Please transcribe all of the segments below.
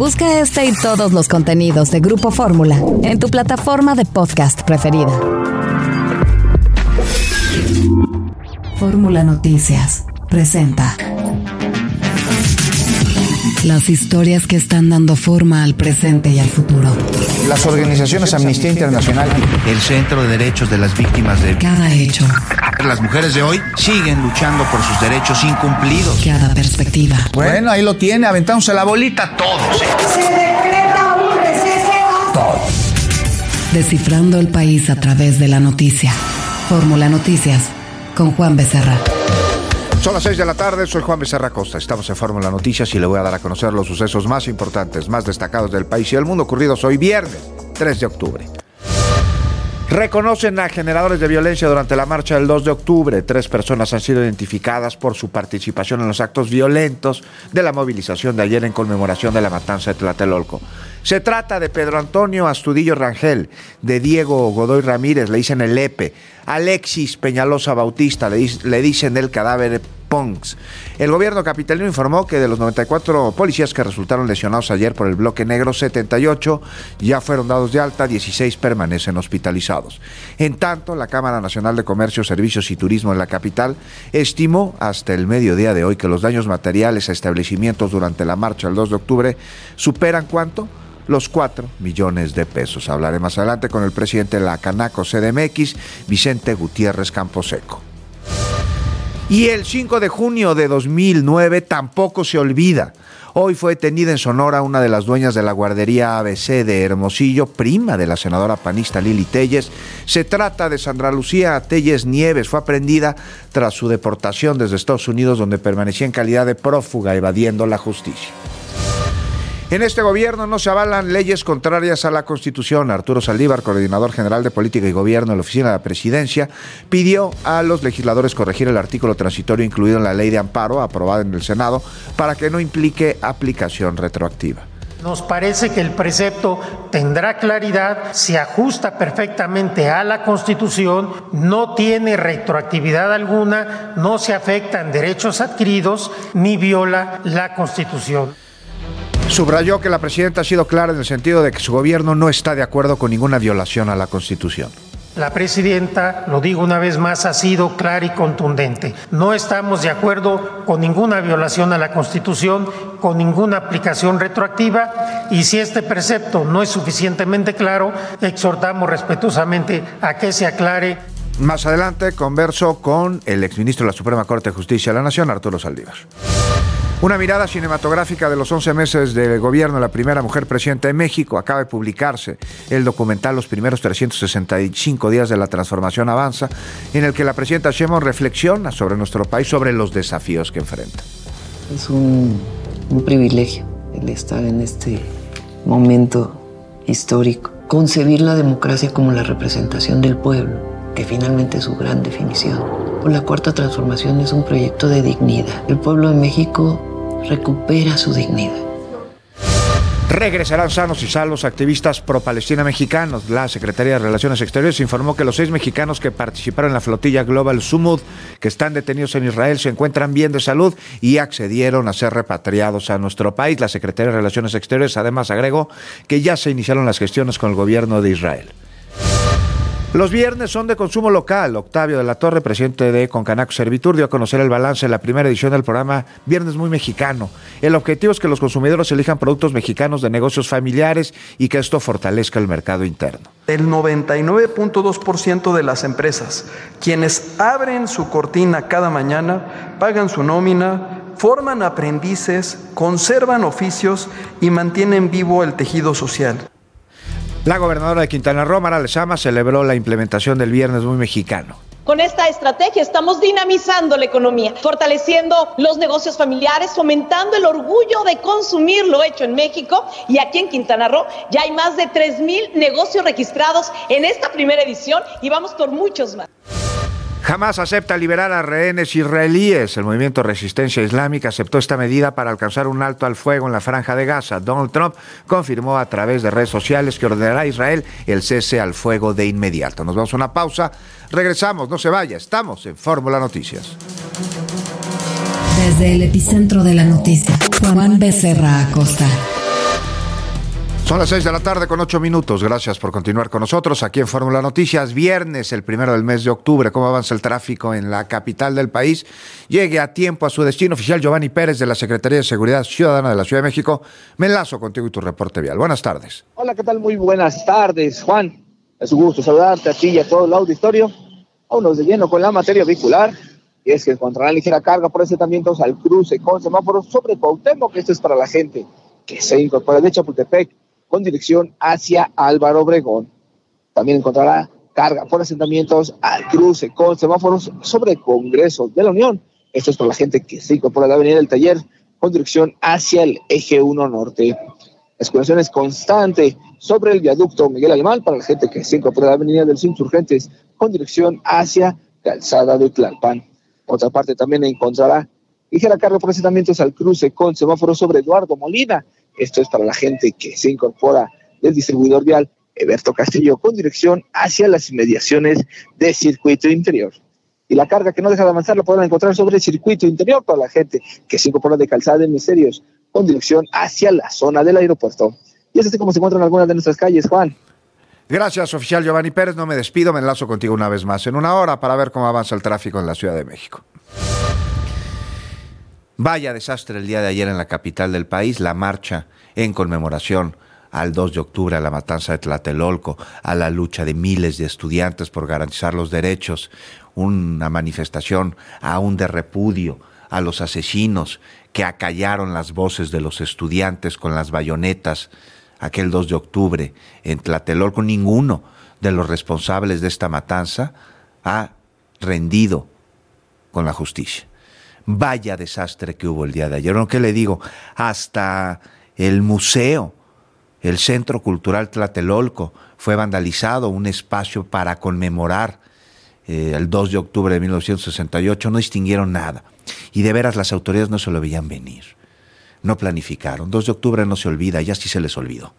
Busca este y todos los contenidos de Grupo Fórmula en tu plataforma de podcast preferida. Fórmula Noticias presenta las historias que están dando forma al presente y al futuro. Las organizaciones Amnistía Internacional, el Centro de Derechos de las Víctimas de Cada hecho. Las mujeres de hoy siguen luchando por sus derechos incumplidos. Cada perspectiva. Bueno, ahí lo tiene, aventándose la bolita todos. Se decreta un receso. Todos. Descifrando el país a través de la noticia. Fórmula Noticias con Juan Becerra. Son las 6 de la tarde, soy Juan Becerra Costa. Estamos en Fórmula Noticias y le voy a dar a conocer los sucesos más importantes, más destacados del país y del mundo ocurridos hoy viernes, 3 de octubre. Reconocen a generadores de violencia durante la marcha del 2 de octubre. 3 personas han sido identificadas por su participación en los actos violentos de la movilización de ayer en conmemoración de la matanza de Tlatelolco. Se trata de Pedro Antonio Astudillo Rangel, de Diego Godoy Ramírez, le dicen el Lepe, Alexis Peñalosa Bautista, le dicen el cadáver Ponks. El gobierno capitalino informó que de los 94 policías que resultaron lesionados ayer por el bloque negro, 78 ya fueron dados de alta, 16 permanecen hospitalizados. En tanto, la Cámara Nacional de Comercio, Servicios y Turismo en la capital estimó hasta el mediodía de hoy que los daños materiales a establecimientos durante la marcha del 2 de octubre superan ¿cuánto? Los 4 millones de pesos. Hablaré más adelante con el presidente de la Canaco CDMX, Vicente Gutiérrez Camposeco. Y el 5 de junio de 2009 tampoco se olvida. Hoy fue detenida en Sonora una de las dueñas de la guardería ABC de Hermosillo, prima de la senadora panista Lili Téllez. Se trata de Sandra Lucía Téllez Nieves. Fue aprehendida tras su deportación desde Estados Unidos, donde permanecía en calidad de prófuga evadiendo la justicia. En este gobierno no se avalan leyes contrarias a la Constitución. Arturo Saldívar, coordinador general de Política y Gobierno en la Oficina de la Presidencia, pidió a los legisladores corregir el artículo transitorio incluido en la Ley de Amparo, aprobada en el Senado, para que no implique aplicación retroactiva. Nos parece que el precepto tendrá claridad, se ajusta perfectamente a la Constitución, no tiene retroactividad alguna, no se afectan derechos adquiridos ni viola la Constitución. Subrayó que la presidenta ha sido clara en el sentido de que su gobierno no está de acuerdo con ninguna violación a la Constitución. La presidenta, lo digo una vez más, ha sido clara y contundente. No estamos de acuerdo con ninguna violación a la Constitución, con ninguna aplicación retroactiva, y si este precepto no es suficientemente claro, exhortamos respetuosamente a que se aclare. Más adelante converso con el exministro de la Suprema Corte de Justicia de la Nación, Arturo Saldívar. Una mirada cinematográfica de los 11 meses de gobierno de la primera mujer presidenta de México. Acaba de publicarse el documental Los primeros 365 días de la transformación avanza, en el que la presidenta Sheinbaum reflexiona sobre nuestro país, sobre los desafíos que enfrenta. Es un privilegio el estar en este momento histórico. Concebir la democracia como la representación del pueblo, que finalmente es su gran definición. Por la Cuarta Transformación es un proyecto de dignidad. El pueblo de México recupera su dignidad. Regresarán sanos y salvos activistas pro-Palestina mexicanos. La Secretaría de Relaciones Exteriores informó que los 6 mexicanos que participaron en la flotilla Global Sumud, que están detenidos en Israel, se encuentran bien de salud y accedieron a ser repatriados a nuestro país. La Secretaría de Relaciones Exteriores además agregó que ya se iniciaron las gestiones con el gobierno de Israel. Los viernes son de consumo local. Octavio de la Torre, presidente de Concanaco Servitur, dio a conocer el balance de la primera edición del programa Viernes Muy Mexicano. El objetivo es que los consumidores elijan productos mexicanos de negocios familiares y que esto fortalezca el mercado interno. El 99.2% de las empresas, quienes abren su cortina cada mañana, pagan su nómina, forman aprendices, conservan oficios y mantienen vivo el tejido social. La gobernadora de Quintana Roo, Mara Lezama, celebró la implementación del Viernes Muy Mexicano. Con esta estrategia estamos dinamizando la economía, fortaleciendo los negocios familiares, fomentando el orgullo de consumir lo hecho en México, y aquí en Quintana Roo ya hay más de 3,000 negocios registrados en esta primera edición y vamos por muchos más. Hamás acepta liberar a rehenes israelíes. El movimiento Resistencia Islámica aceptó esta medida para alcanzar un alto al fuego en la Franja de Gaza. Donald Trump confirmó a través de redes sociales que ordenará a Israel el cese al fuego de inmediato. Nos vamos a una pausa. Regresamos, no se vaya. Estamos en Fórmula Noticias. Desde el epicentro de la noticia, Juan Becerra Acosta. Son las 6 de la tarde con 8 minutos. Gracias por continuar con nosotros aquí en Fórmula Noticias. Viernes, el 1 del mes de octubre. ¿Cómo avanza el tráfico en la capital del país? Llegue a tiempo a su destino. Oficial Giovanni Pérez de la Secretaría de Seguridad Ciudadana de la Ciudad de México. Me enlazo contigo y tu reporte vial. Buenas tardes. Hola, ¿qué tal? Muy buenas tardes, Juan. Es un gusto saludarte a ti y a todo el auditorio. Vámonos de lleno con la materia vehicular. Y es que encontrarán ligera carga por asentamientos al cruce con semáforos sobre Cuauhtémoc. Esto es para la gente que se incorpora de Chapultepec con dirección hacia Álvaro Obregón. También encontrará carga por asentamientos al cruce con semáforos sobre Congreso de la Unión. Esto es para la gente que se incorpora de la Avenida del Taller con dirección hacia el Eje 1 Norte. La circulación es constante sobre el viaducto Miguel Alemán para la gente que se incorpora de la Avenida de los Insurgentes con dirección hacia Calzada de Tlalpan. Otra parte también encontrará ligera carga por asentamientos al cruce con semáforos sobre Eduardo Molina. Esto es para la gente que se incorpora del distribuidor vial Eberto Castillo con dirección hacia las inmediaciones de Circuito Interior. Y la carga que no deja de avanzar la podrán encontrar sobre el Circuito Interior para la gente que se incorpora de Calzada de Misterios con dirección hacia la zona del aeropuerto. Y es así como se encuentran algunas de nuestras calles, Juan. Gracias, oficial Giovanni Pérez. No me despido, me enlazo contigo una vez más en una hora para ver cómo avanza el tráfico en la Ciudad de México. Vaya desastre el día de ayer en la capital del país, la marcha en conmemoración al 2 de octubre, a la matanza de Tlatelolco, a la lucha de miles de estudiantes por garantizar los derechos, una manifestación aún de repudio a los asesinos que acallaron las voces de los estudiantes con las bayonetas aquel 2 de octubre en Tlatelolco. Ninguno de los responsables de esta matanza ha rendido con la justicia. Vaya desastre que hubo el día de ayer. ¿No? ¿Qué le digo? Hasta el museo, el Centro Cultural Tlatelolco, fue vandalizado, un espacio para conmemorar el 2 de octubre de 1968. No distinguieron nada. Y de veras las autoridades no se lo veían venir. No planificaron. 2 de octubre no se olvida, ya sí se les olvidó.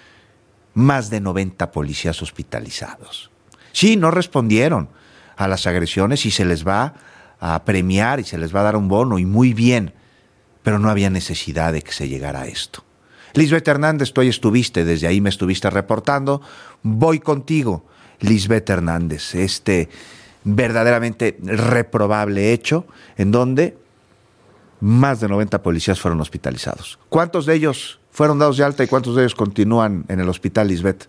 Más de 90 policías hospitalizados. Sí, no respondieron a las agresiones y se les va a premiar y se les va a dar un bono, y muy bien, pero no había necesidad de que se llegara a esto. Lisbeth Hernández, tú ahí estuviste, desde ahí me estuviste reportando. Voy contigo, Lisbeth Hernández, este verdaderamente reprobable hecho en donde más de 90 policías fueron hospitalizados. ¿Cuántos de ellos fueron dados de alta y cuántos de ellos continúan en el hospital, Lisbeth?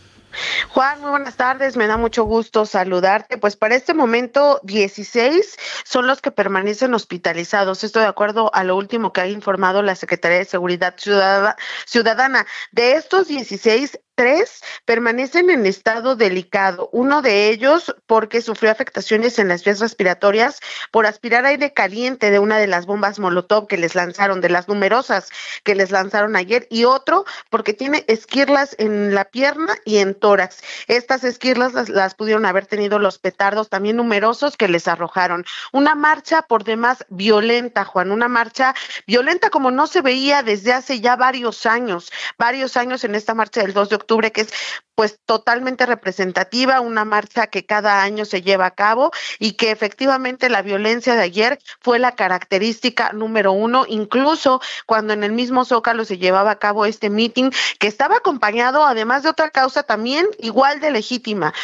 Juan, muy buenas tardes, me da mucho gusto saludarte. Pues para este momento 16 son los que permanecen hospitalizados, esto de acuerdo a lo último que ha informado la Secretaría de Seguridad Ciudadana. De estos 16, 3 permanecen en estado delicado, uno de ellos porque sufrió afectaciones en las vías respiratorias por aspirar aire caliente de una de las bombas Molotov que les lanzaron, de las numerosas que les lanzaron ayer, y otro porque tiene esquirlas en la pierna y en tórax. Estas esquirlas las pudieron haber tenido los petardos también numerosos que les arrojaron. Una marcha por demás violenta, Juan, una marcha violenta como no se veía desde hace ya varios años en esta marcha del 2 de octubre, que es pues totalmente representativa, una marcha que cada año se lleva a cabo y que efectivamente la violencia de ayer fue la característica número 1, incluso cuando en el mismo Zócalo se llevaba a cabo este meeting que estaba acompañado además de otra causa también igual de legítima,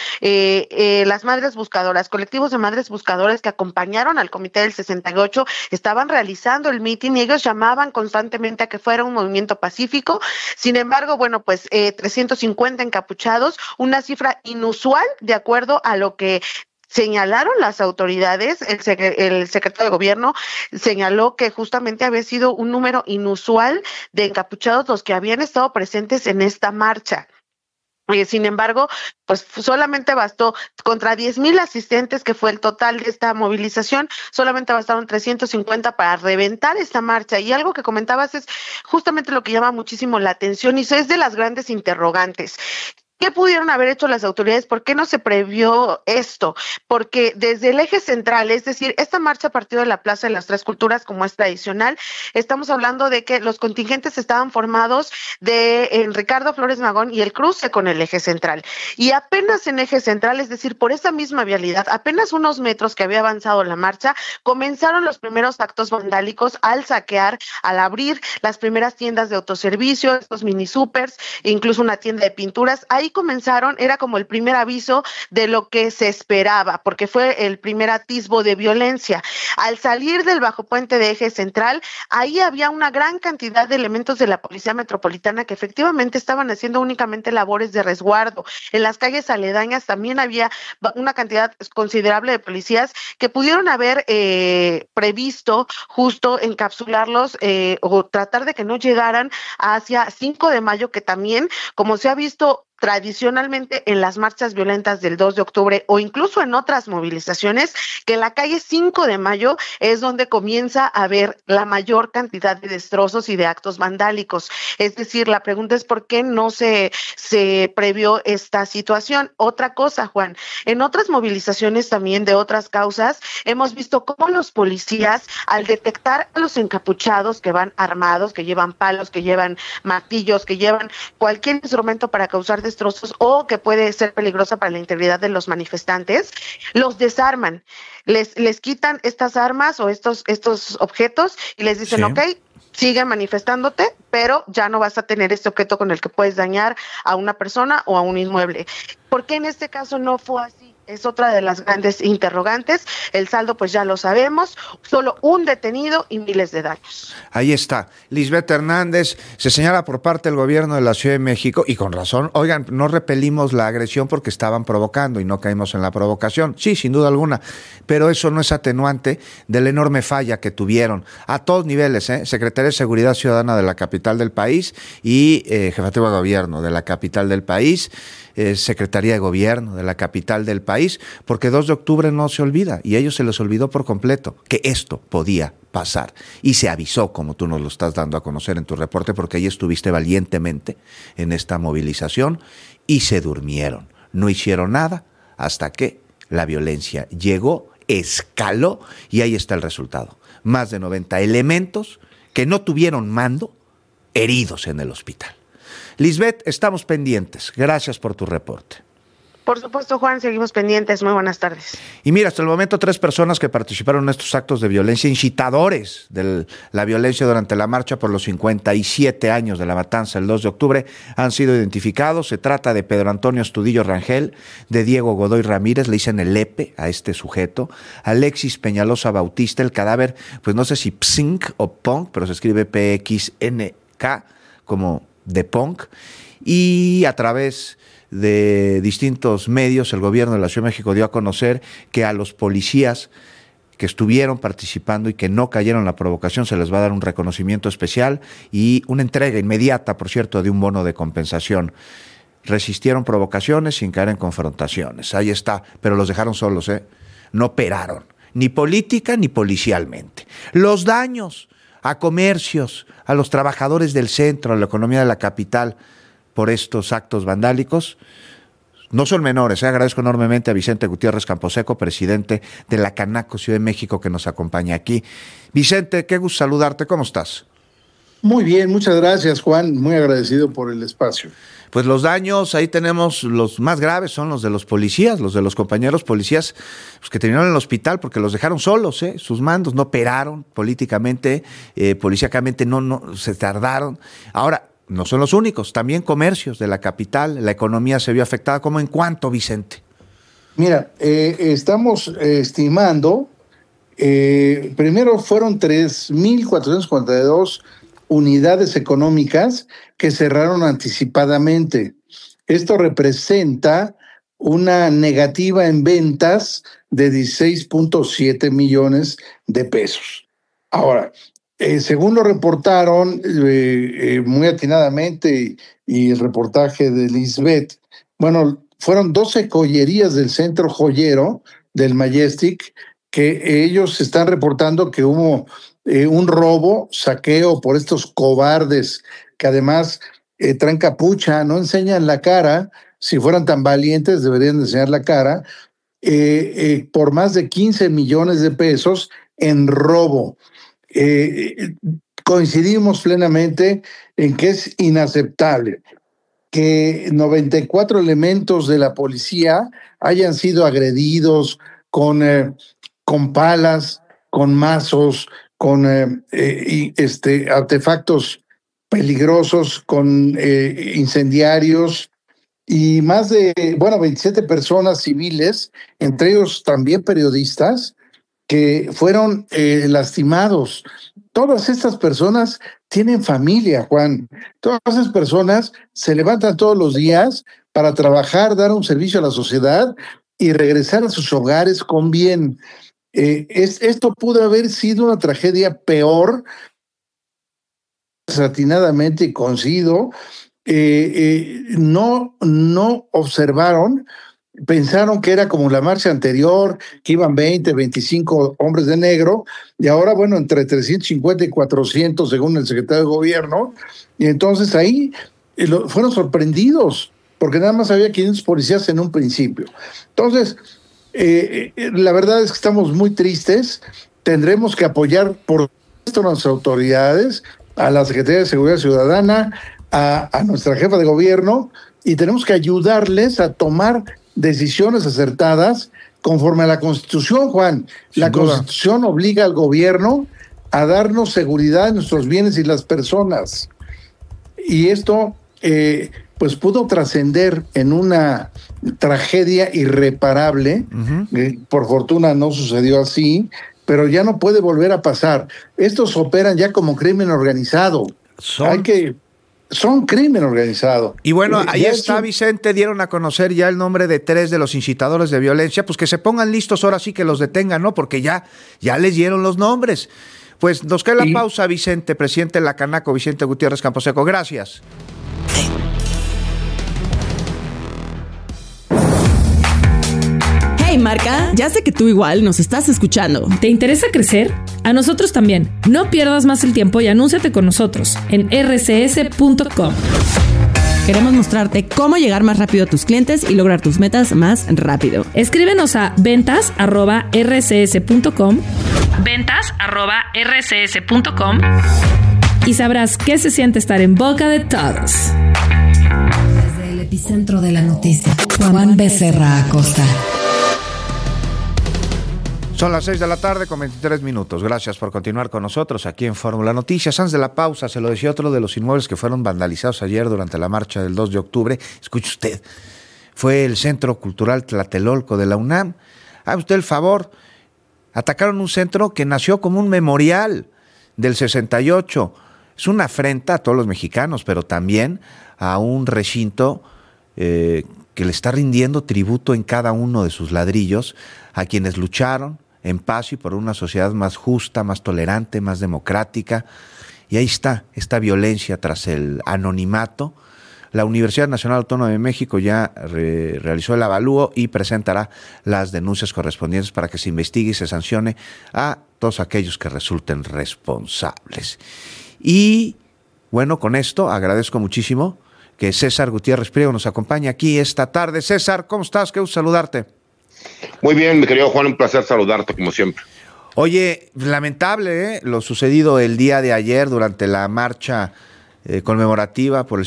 las madres buscadoras, colectivos de madres buscadoras que acompañaron al Comité del 68 estaban realizando el meeting y ellos llamaban constantemente a que fuera un movimiento pacífico. Sin embargo, bueno, pues 350 encapuchados, una cifra inusual de acuerdo a lo que señalaron las autoridades. El secretario de Gobierno señaló que justamente había sido un número inusual de encapuchados los que habían estado presentes en esta marcha. Sin embargo, pues solamente bastó contra 10,000 asistentes, que fue el total de esta movilización, solamente bastaron 350 para reventar esta marcha. Y algo que comentabas es justamente lo que llama muchísimo la atención y eso es de las grandes interrogantes. ¿Qué pudieron haber hecho las autoridades? ¿Por qué no se previó esto? Porque desde el eje central, es decir, esta marcha partió de la Plaza de las Tres Culturas, como es tradicional, estamos hablando de que los contingentes estaban formados de Ricardo Flores Magón y el cruce con el eje central. Y apenas en eje central, es decir, por esa misma vialidad, apenas unos metros que había avanzado la marcha, comenzaron los primeros actos vandálicos al saquear, al abrir las primeras tiendas de autoservicio, estos mini supers, incluso una tienda de pinturas. Ahí comenzaron, era como el primer aviso de lo que se esperaba, porque fue el primer atisbo de violencia. Al salir del bajo puente de eje central, ahí había una gran cantidad de elementos de la Policía Metropolitana que efectivamente estaban haciendo únicamente labores de resguardo. En las calles aledañas también había una cantidad considerable de policías que pudieron haber previsto justo encapsularlos o tratar de que no llegaran hacia 5 de mayo, que también, como se ha visto tradicionalmente en las marchas violentas del 2 de octubre o incluso en otras movilizaciones, que en la calle 5 de mayo es donde comienza a haber la mayor cantidad de destrozos y de actos vandálicos. Es decir, la pregunta es por qué no se previó esta situación. Otra cosa, Juan, en otras movilizaciones también de otras causas, hemos visto cómo los policías, al detectar a los encapuchados que van armados, que llevan palos, que llevan martillos, que llevan cualquier instrumento para causar destrozos o que puede ser peligrosa para la integridad de los manifestantes, los desarman, les quitan estas armas o estos objetos y les dicen, ok, sigue manifestándote, pero ya no vas a tener este objeto con el que puedes dañar a una persona o a un inmueble. ¿Por qué en este caso no fue así? Es otra de las grandes interrogantes. El saldo, pues ya lo sabemos, solo un detenido y miles de daños. Ahí está. Lisbeth Hernández, se señala por parte del gobierno de la Ciudad de México, y con razón, oigan, no repelimos la agresión porque estaban provocando y no caímos en la provocación. Sí, sin duda alguna, pero eso no es atenuante de la enorme falla que tuvieron a todos niveles, Secretaría de Seguridad Ciudadana de la capital del país y Jefatura de Gobierno de la capital del país, Secretaría de Gobierno de la capital del país, porque 2 de octubre no se olvida, y a ellos se les olvidó por completo que esto podía pasar. Y se avisó, como tú nos lo estás dando a conocer en tu reporte, porque ahí estuviste valientemente en esta movilización, y se durmieron. No hicieron nada hasta que la violencia llegó, escaló, y ahí está el resultado. Más de 90 elementos que no tuvieron mando, heridos en el hospital. Lisbeth, estamos pendientes. Gracias por tu reporte. Por supuesto, Juan, seguimos pendientes. Muy buenas tardes. Y mira, hasta el momento 3 personas que participaron en estos actos de violencia, incitadores de la violencia durante la marcha por los 57 años de la matanza el 2 de octubre, han sido identificados. Se trata de Pedro Antonio Estudillo Rangel, de Diego Godoy Ramírez, le dicen el Lepe a este sujeto, Alexis Peñalosa Bautista, el cadáver, pues no sé si Psink o Punk, pero se escribe PXNK, como de Punk, y a través de distintos medios, el gobierno de la Ciudad de México dio a conocer que a los policías que estuvieron participando y que no cayeron en la provocación se les va a dar un reconocimiento especial y una entrega inmediata, por cierto, de un bono de compensación. Resistieron provocaciones sin caer en confrontaciones. Ahí está, pero los dejaron solos, no operaron, ni política ni policialmente. Los daños a comercios, a los trabajadores del centro, a la economía de la capital, por estos actos vandálicos, no son menores. Agradezco enormemente a Vicente Gutiérrez Camposeco, presidente de la Canaco Ciudad de México, que nos acompaña aquí. Vicente, qué gusto saludarte, ¿cómo estás? Muy bien, muchas gracias, Juan, muy agradecido por el espacio. Pues los daños, ahí tenemos los más graves, son los de los policías, los de los compañeros policías, pues, que terminaron en el hospital porque los dejaron solos, sus mandos no operaron políticamente, policíacamente no se tardaron. Ahora, no son los únicos, también comercios de la capital, la economía se vio afectada. ¿Cómo en cuánto, Vicente? Mira, estamos estimando, primero fueron 3,442 unidades económicas que cerraron anticipadamente. Esto representa una negativa en ventas de 16.7 millones de pesos. Ahora, según lo reportaron muy atinadamente y el reportaje de Lisbeth, bueno, fueron 12 joyerías del centro joyero del Majestic que ellos están reportando que hubo un robo, saqueo por estos cobardes que además traen capucha, no enseñan la cara. Si fueran tan valientes, deberían enseñar la cara, por más de 15 millones de pesos en robo. Coincidimos plenamente en que es inaceptable que 94 elementos de la policía hayan sido agredidos con palas, con mazos, con artefactos peligrosos, con incendiarios, y más de, 27 personas civiles, entre ellos también periodistas, que fueron lastimados. Todas estas personas tienen familia, Juan. Todas esas personas se levantan todos los días para trabajar, dar un servicio a la sociedad y regresar a sus hogares con bien. Esto pudo haber sido una tragedia peor, desatinadamente coincido. No observaron, pensaron que era como la marcha anterior, que iban 20, 25 hombres de negro, y ahora, entre 350 y 400, según el secretario de Gobierno, y entonces ahí fueron sorprendidos, porque nada más había 500 policías en un principio. Entonces, la verdad es que estamos muy tristes, tendremos que apoyar por esto a nuestras autoridades, a la Secretaría de Seguridad Ciudadana, a nuestra jefa de gobierno, y tenemos que ayudarles a tomar decisiones acertadas conforme a la Constitución, Juan. La Constitución obliga al gobierno a darnos seguridad en nuestros bienes y las personas. Y esto, pues pudo trascender en una tragedia irreparable. Por fortuna no sucedió así, pero ya no puede volver a pasar. Estos operan ya como crimen organizado. Son crimen organizado. Y ahí está, Vicente, dieron a conocer ya el nombre de 3 de los incitadores de violencia, pues que se pongan listos, ahora sí que los detengan, ¿no? Porque ya les dieron los nombres. Pues nos cae la pausa, Vicente, presidente de la Canaco, Vicente Gutiérrez Camposeco. Gracias. Hey Marca, ya sé que tú igual nos estás escuchando. ¿Te interesa crecer? A nosotros también. No pierdas más el tiempo y anúnciate con nosotros en rcs.com. Queremos mostrarte cómo llegar más rápido a tus clientes y lograr tus metas más rápido. Escríbenos a ventas@rcs.com. ventas@rcs.com y sabrás qué se siente estar en boca de todos. Desde el epicentro de la noticia, Juan Becerra Acosta. Son las 6 de la tarde con 23 minutos. Gracias por continuar con nosotros aquí en Fórmula Noticias. Antes de la pausa, se lo decía, otro de los inmuebles que fueron vandalizados ayer durante la marcha del 2 de octubre, escuche usted, fue el Centro Cultural Tlatelolco de la UNAM. Haga usted el favor, atacaron un centro que nació como un memorial del 68. Es una afrenta a todos los mexicanos, pero también a un recinto que le está rindiendo tributo en cada uno de sus ladrillos a quienes lucharon en paz y por una sociedad más justa, más tolerante, más democrática. Y ahí está, esta violencia tras el anonimato. La Universidad Nacional Autónoma de México ya realizó el avalúo y presentará las denuncias correspondientes para que se investigue y se sancione a todos aquellos que resulten responsables. Y con esto agradezco muchísimo que César Gutiérrez Priego nos acompañe aquí esta tarde. César, ¿cómo estás? Qué gusto saludarte. Muy bien, mi querido Juan, un placer saludarte como siempre. Oye, lamentable lo sucedido el día de ayer durante la marcha conmemorativa por el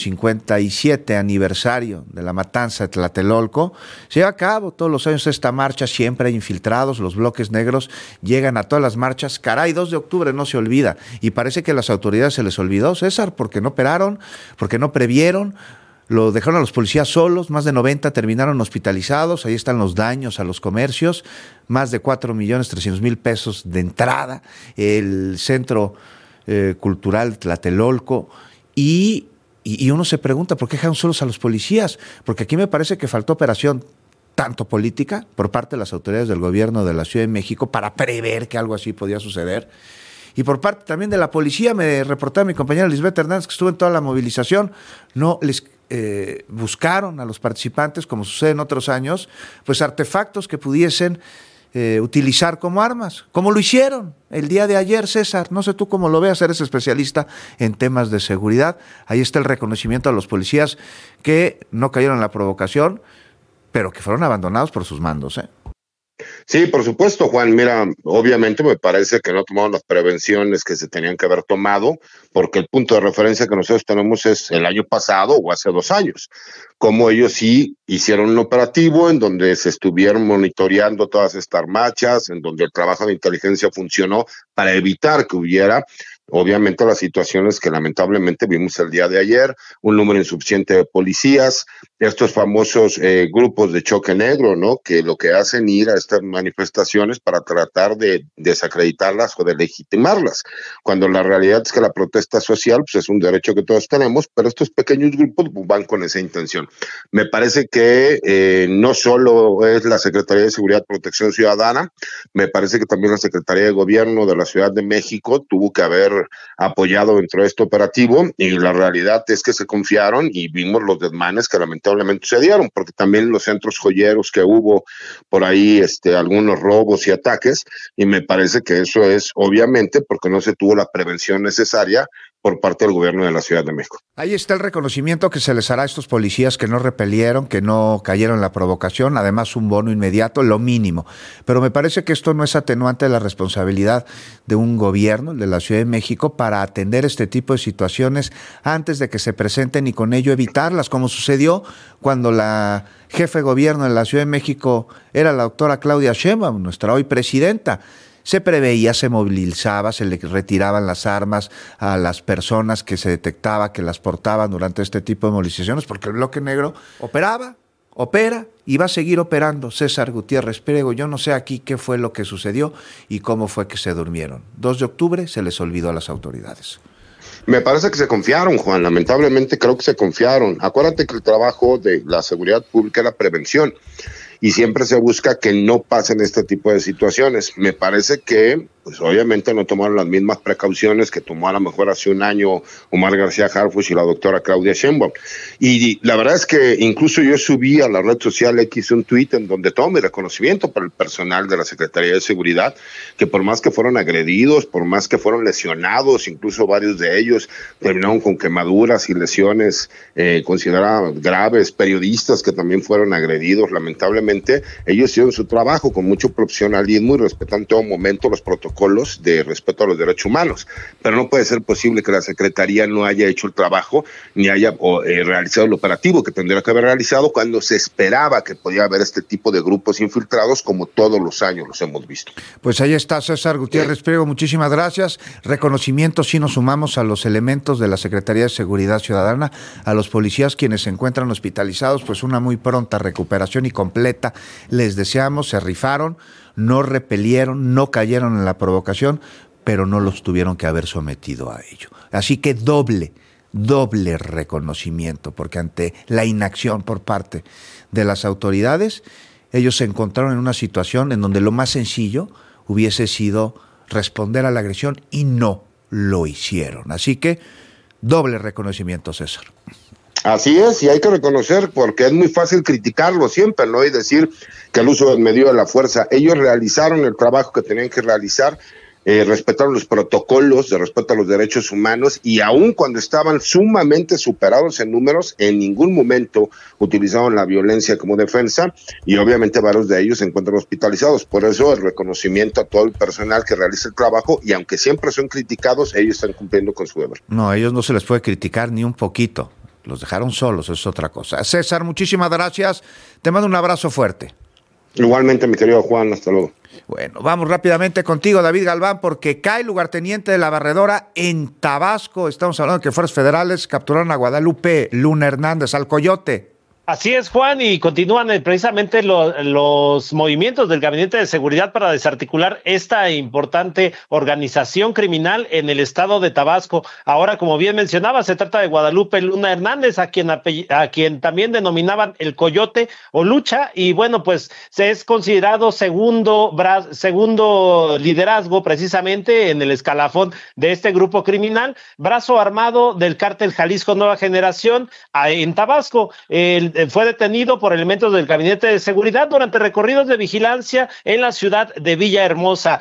57 aniversario de la matanza de Tlatelolco. Se lleva a cabo todos los años esta marcha, siempre hay infiltrados, los bloques negros llegan a todas las marchas. Caray, 2 de octubre no se olvida, y parece que a las autoridades se les olvidó, César, porque no operaron, porque no previeron. Lo dejaron a los policías solos, más de 90 terminaron hospitalizados, ahí están los daños a los comercios, más de 4.300.000 pesos de entrada, el Centro Cultural Tlatelolco, y uno se pregunta por qué dejaron solos a los policías, porque aquí me parece que faltó operación tanto política por parte de las autoridades del gobierno de la Ciudad de México para prever que algo así podía suceder, y por parte también de la policía. Me reportaba mi compañera Lisbeth Hernández, que estuvo en toda la movilización, no les buscaron a los participantes, como sucede en otros años, pues artefactos que pudiesen utilizar como armas, como lo hicieron el día de ayer, César. No sé tú cómo lo veas, eres especialista en temas de seguridad. Ahí está el reconocimiento a los policías que no cayeron en la provocación, pero que fueron abandonados por sus mandos, ¿eh? Sí, por supuesto, Juan. Mira, obviamente me parece que no tomaron las prevenciones que se tenían que haber tomado, porque el punto de referencia que nosotros tenemos es el año pasado o hace 2 años, como ellos sí hicieron un operativo en donde se estuvieron monitoreando todas estas marchas, en donde el trabajo de inteligencia funcionó para evitar que hubiera, obviamente, las situaciones que lamentablemente vimos el día de ayer, un número insuficiente de policías, estos famosos grupos de choque negro, ¿no? Que lo que hacen ir a estas manifestaciones para tratar de desacreditarlas o de legitimarlas, cuando la realidad es que la protesta social pues, es un derecho que todos tenemos, pero estos pequeños grupos pues, van con esa intención. Me parece que no solo es la Secretaría de Seguridad y Protección Ciudadana, me parece que también la Secretaría de Gobierno de la Ciudad de México tuvo que haber apoyado dentro de este operativo, y la realidad es que se confiaron y vimos los desmanes que lamentablemente sucedieron, porque también los centros joyeros que hubo por ahí, algunos robos y ataques, y me parece que eso es obviamente porque no se tuvo la prevención necesaria por parte del gobierno de la Ciudad de México. Ahí está el reconocimiento que se les hará a estos policías que no repelieron, que no cayeron en la provocación, además un bono inmediato, lo mínimo. Pero me parece que esto no es atenuante de la responsabilidad de un gobierno, el de la Ciudad de México, para atender este tipo de situaciones antes de que se presenten y con ello evitarlas, como sucedió cuando la jefe de gobierno de la Ciudad de México era la doctora Claudia Sheinbaum, nuestra hoy presidenta. Se preveía, se movilizaba, se le retiraban las armas a las personas que se detectaba que las portaban durante este tipo de movilizaciones, porque el bloque negro opera y va a seguir operando. César Gutiérrez Priego, yo no sé aquí qué fue lo que sucedió y cómo fue que se durmieron. 2 de octubre se les olvidó a las autoridades. Me parece que se confiaron, Juan, lamentablemente creo que se confiaron. Acuérdate que el trabajo de la seguridad pública es la prevención, y siempre se busca que no pasen este tipo de situaciones. Me parece que, pues obviamente no tomaron las mismas precauciones que tomó a lo mejor hace un año Omar García Harfuch y la doctora Claudia Sheinbaum. Y la verdad es que incluso yo subí a la red social X un tuit en donde todo mi reconocimiento para el personal de la Secretaría de Seguridad, que por más que fueron agredidos, por más que fueron lesionados, incluso varios de ellos terminaron con quemaduras y lesiones consideradas graves, periodistas que también fueron agredidos, lamentablemente, ellos hicieron su trabajo con mucho profesionalismo y respetan en todo momento los protocolos de respeto a los derechos humanos, pero no puede ser posible que la Secretaría no haya hecho el trabajo ni haya realizado el operativo que tendría que haber realizado cuando se esperaba que podía haber este tipo de grupos infiltrados como todos los años los hemos visto. Pues ahí está César Gutiérrez Priego, muchísimas gracias. Reconocimiento, sí nos sumamos a los elementos de la Secretaría de Seguridad Ciudadana, a los policías quienes se encuentran hospitalizados, pues una muy pronta recuperación y completa. Les deseamos, se rifaron, no repelieron, no cayeron en la provocación, pero no los tuvieron que haber sometido a ello. Así que doble reconocimiento, porque ante la inacción por parte de las autoridades, ellos se encontraron en una situación en donde lo más sencillo hubiese sido responder a la agresión y no lo hicieron. Así que doble reconocimiento, César. Así es, y hay que reconocer, porque es muy fácil criticarlo siempre, ¿no? Y decir que el uso desmedido de la fuerza. Ellos realizaron el trabajo que tenían que realizar, respetaron los protocolos de respeto a los derechos humanos, y aun cuando estaban sumamente superados en números, en ningún momento utilizaron la violencia como defensa, y obviamente varios de ellos se encuentran hospitalizados. Por eso el reconocimiento a todo el personal que realiza el trabajo, y aunque siempre son criticados, ellos están cumpliendo con su deber. No, a ellos no se les puede criticar ni un poquito. Los dejaron solos, eso es otra cosa. César, muchísimas gracias. Te mando un abrazo fuerte. Igualmente, mi querido Juan, hasta luego. Bueno, vamos rápidamente contigo, David Galván, porque cae lugarteniente de la Barredora en Tabasco. Estamos hablando de que fuerzas federales capturaron a Guadalupe Luna Hernández, al Coyote. Así es, Juan, y continúan precisamente los movimientos del Gabinete de Seguridad para desarticular esta importante organización criminal en el estado de Tabasco. Ahora, como bien mencionaba, se trata de Guadalupe Luna Hernández, a quien también denominaban el Coyote o Lucha, y bueno, pues se es considerado segundo liderazgo precisamente en el escalafón de este grupo criminal, brazo armado del cártel Jalisco Nueva Generación en Tabasco. fue detenido por elementos del Gabinete de Seguridad durante recorridos de vigilancia en la ciudad de Villahermosa.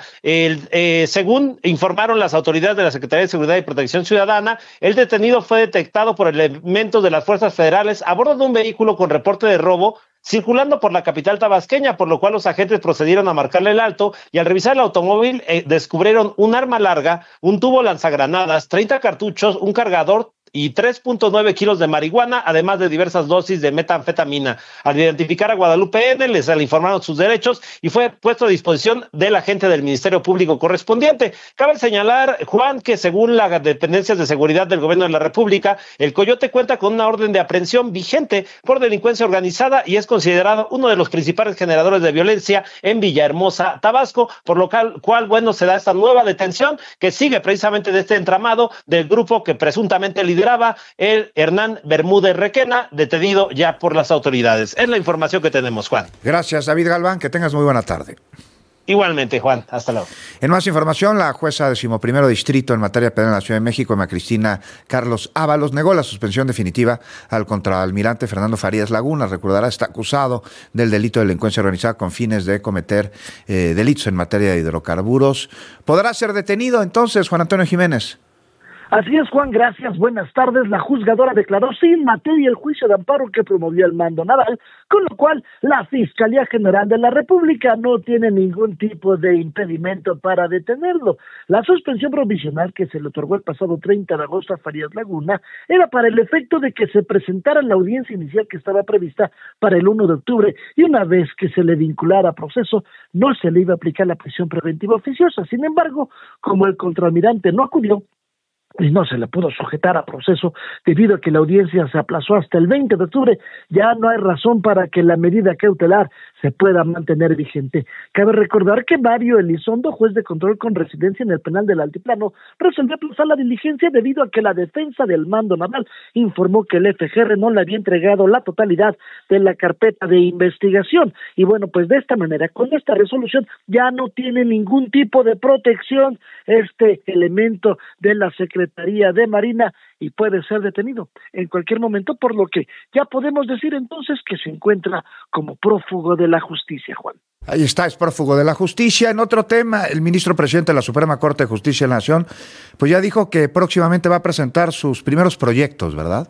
Según informaron las autoridades de la Secretaría de Seguridad y Protección Ciudadana, el detenido fue detectado por elementos de las fuerzas federales a bordo de un vehículo con reporte de robo circulando por la capital tabasqueña, por lo cual los agentes procedieron a marcarle el alto y al revisar el automóvil descubrieron un arma larga, un tubo lanzagranadas, 30 cartuchos, un cargador y 3.9 kilos de marihuana, además de diversas dosis de metanfetamina. Al identificar a Guadalupe N., les le informaron sus derechos y fue puesto a disposición del agente del Ministerio Público correspondiente. Cabe señalar, Juan, que según las dependencias de seguridad del Gobierno de la República, el Coyote cuenta con una orden de aprehensión vigente por delincuencia organizada y es considerado uno de los principales generadores de violencia en Villahermosa, Tabasco, por lo cual, bueno, se da esta nueva detención que sigue precisamente de este entramado del grupo que presuntamente lideraba el Hernán Bermúdez Requena, detenido ya por las autoridades. Es la información que tenemos, Juan. Gracias, David Galván, que tengas muy buena tarde. Igualmente, Juan, hasta luego. En más información, la jueza 11º distrito en materia penal en la Ciudad de México, Emma Cristina Carlos Ábalos, negó la suspensión definitiva al contraalmirante Fernando Farías Laguna. Recordará, está acusado del delito de delincuencia organizada con fines de cometer delitos en materia de hidrocarburos. ¿Podrá ser detenido entonces, Juan Antonio Jiménez? Así es, Juan, gracias, buenas tardes. La juzgadora declaró sin materia el juicio de amparo que promovió el mando naval, con lo cual la Fiscalía General de la República no tiene ningún tipo de impedimento para detenerlo. La suspensión provisional que se le otorgó el pasado 30 de agosto a Farías Laguna era para el efecto de que se presentara en la audiencia inicial que estaba prevista para el 1 de octubre y una vez que se le vinculara a proceso no se le iba a aplicar la prisión preventiva oficiosa. Sin embargo, como el contraalmirante no acudió, y no se le pudo sujetar a proceso debido a que la audiencia se aplazó hasta el 20 de octubre, ya no hay razón para que la medida cautelar se pueda mantener vigente. Cabe recordar que Mario Elizondo, juez de control con residencia en el penal del Altiplano, resolvió aplazar la diligencia debido a que la defensa del mando naval informó que el FGR no le había entregado la totalidad de la carpeta de investigación. Y bueno, pues de esta manera, con esta resolución, ya no tiene ningún tipo de protección este elemento de la Secretaría de Marina y puede ser detenido en cualquier momento, por lo que ya podemos decir entonces que se encuentra como prófugo de la justicia, Juan. Ahí está, es prófugo de la justicia. En otro tema, el ministro presidente de la Suprema Corte de Justicia de la Nación, pues ya dijo que próximamente va a presentar sus primeros proyectos, ¿verdad?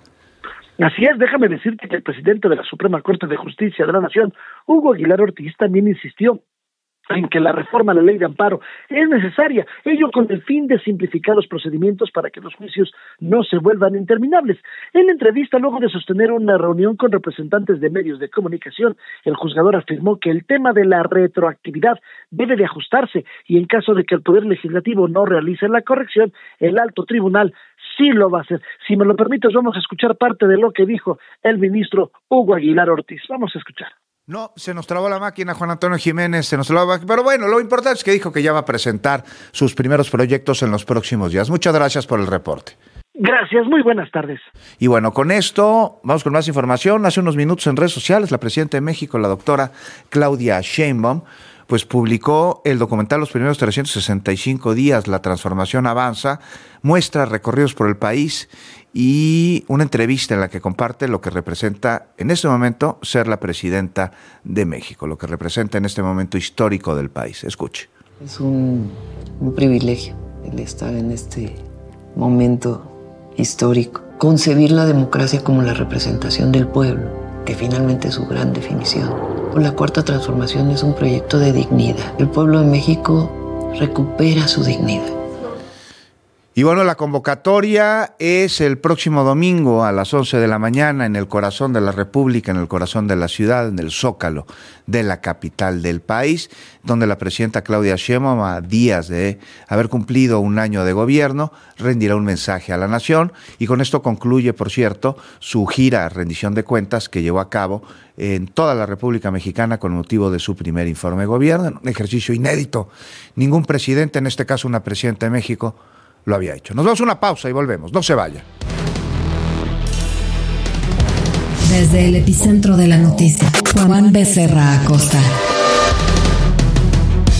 Así es, déjame decirte que el presidente de la Suprema Corte de Justicia de la Nación, Hugo Aguilar Ortiz, también insistió en que la reforma a la ley de amparo es necesaria, ello con el fin de simplificar los procedimientos para que los juicios no se vuelvan interminables. En la entrevista, luego de sostener una reunión con representantes de medios de comunicación, el juzgador afirmó que el tema de la retroactividad debe de ajustarse y en caso de que el Poder Legislativo no realice la corrección, el alto tribunal sí lo va a hacer. Si me lo permites, vamos a escuchar parte de lo que dijo el ministro Hugo Aguilar Ortiz. Vamos a escuchar. No, se nos trabó la máquina, Juan Antonio Jiménez, se nos trabó la máquina. Pero bueno, lo importante es que dijo que ya va a presentar sus primeros proyectos en los próximos días. Muchas gracias por el reporte. Gracias, muy buenas tardes. Y bueno, con esto vamos con más información. Hace unos minutos en redes sociales, la presidenta de México, la doctora Claudia Sheinbaum, pues publicó el documental Los primeros 365 días, La transformación avanza, muestra recorridos por el país y una entrevista en la que comparte lo que representa en este momento ser la presidenta de México, lo que representa en este momento histórico del país. Escuche. Es un privilegio el estar en este momento histórico. Concebir la democracia como la representación del pueblo, que finalmente es su gran definición. La Cuarta Transformación es un proyecto de dignidad. El pueblo de México recupera su dignidad. Y bueno, la convocatoria es el próximo domingo a las 11 de la mañana en el corazón de la República, en el corazón de la ciudad, en el Zócalo de la capital del país, donde la presidenta Claudia Sheinbaum, a días de haber cumplido un año de gobierno, rendirá un mensaje a la nación y con esto concluye, por cierto, su gira rendición de cuentas que llevó a cabo en toda la República Mexicana con motivo de su primer informe de gobierno, un ejercicio inédito. Ningún presidente, en este caso una presidenta de México, lo había hecho. Nos vamos a una pausa y volvemos. No se vaya. Desde el epicentro de la noticia, Juan Becerra Acosta.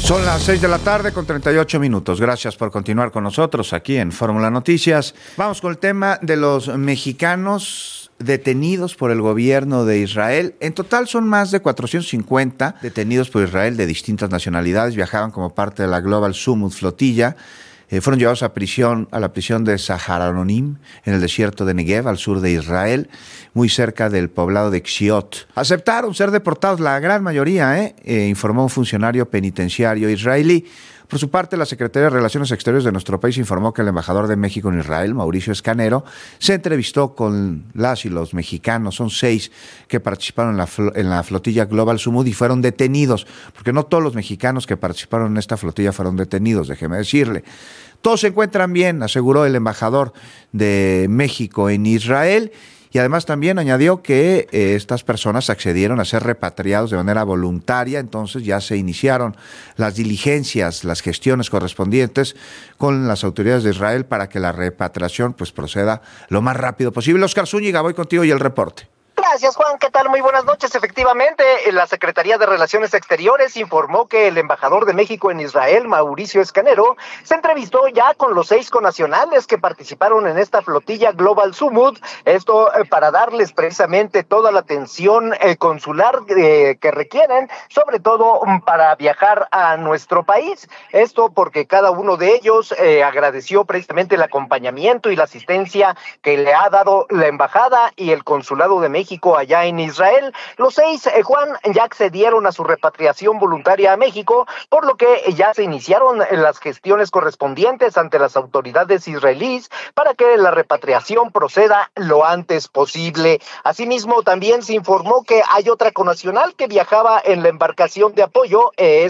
Son las 6 de la tarde con 38 minutos. Gracias por continuar con nosotros aquí en Fórmula Noticias. Vamos con el tema de los mexicanos detenidos por el gobierno de Israel. En total son más de 450 detenidos por Israel de distintas nacionalidades. Viajaban como parte de la Global Summit flotilla. Fueron llevados a la prisión de Saharanim, en el desierto de Negev, al sur de Israel, muy cerca del poblado de Xiot. Aceptaron ser deportados, la gran mayoría, informó un funcionario penitenciario israelí. Por su parte, la Secretaría de Relaciones Exteriores de nuestro país informó que el embajador de México en Israel, Mauricio Escanero, se entrevistó con las y los mexicanos. Son 6 que participaron en la flotilla Global Summit y fueron detenidos, porque no todos los mexicanos que participaron en esta flotilla fueron detenidos, déjeme decirle. Todos se encuentran bien, aseguró el embajador de México en Israel. Y además también añadió que estas personas accedieron a ser repatriados de manera voluntaria, entonces ya se iniciaron las diligencias, las gestiones correspondientes con las autoridades de Israel para que la repatriación pues proceda lo más rápido posible. Oscar Zúñiga, voy contigo y el reporte. Gracias, Juan. ¿Qué tal? Muy buenas noches. Efectivamente, la Secretaría de Relaciones Exteriores informó que el embajador de México en Israel, Mauricio Escanero, se entrevistó ya con los 6 connacionales que participaron en esta flotilla Global Summit. Esto para darles precisamente toda la atención consular que requieren, sobre todo para viajar a nuestro país. Esto porque cada uno de ellos agradeció precisamente el acompañamiento y la asistencia que le ha dado la embajada y el consulado de México allá en Israel. Los 6, Juan, ya accedieron a su repatriación voluntaria a México, por lo que ya se iniciaron las gestiones correspondientes ante las autoridades israelíes para que la repatriación proceda lo antes posible. Asimismo, también se informó que hay otra connacional que viajaba en la embarcación de apoyo,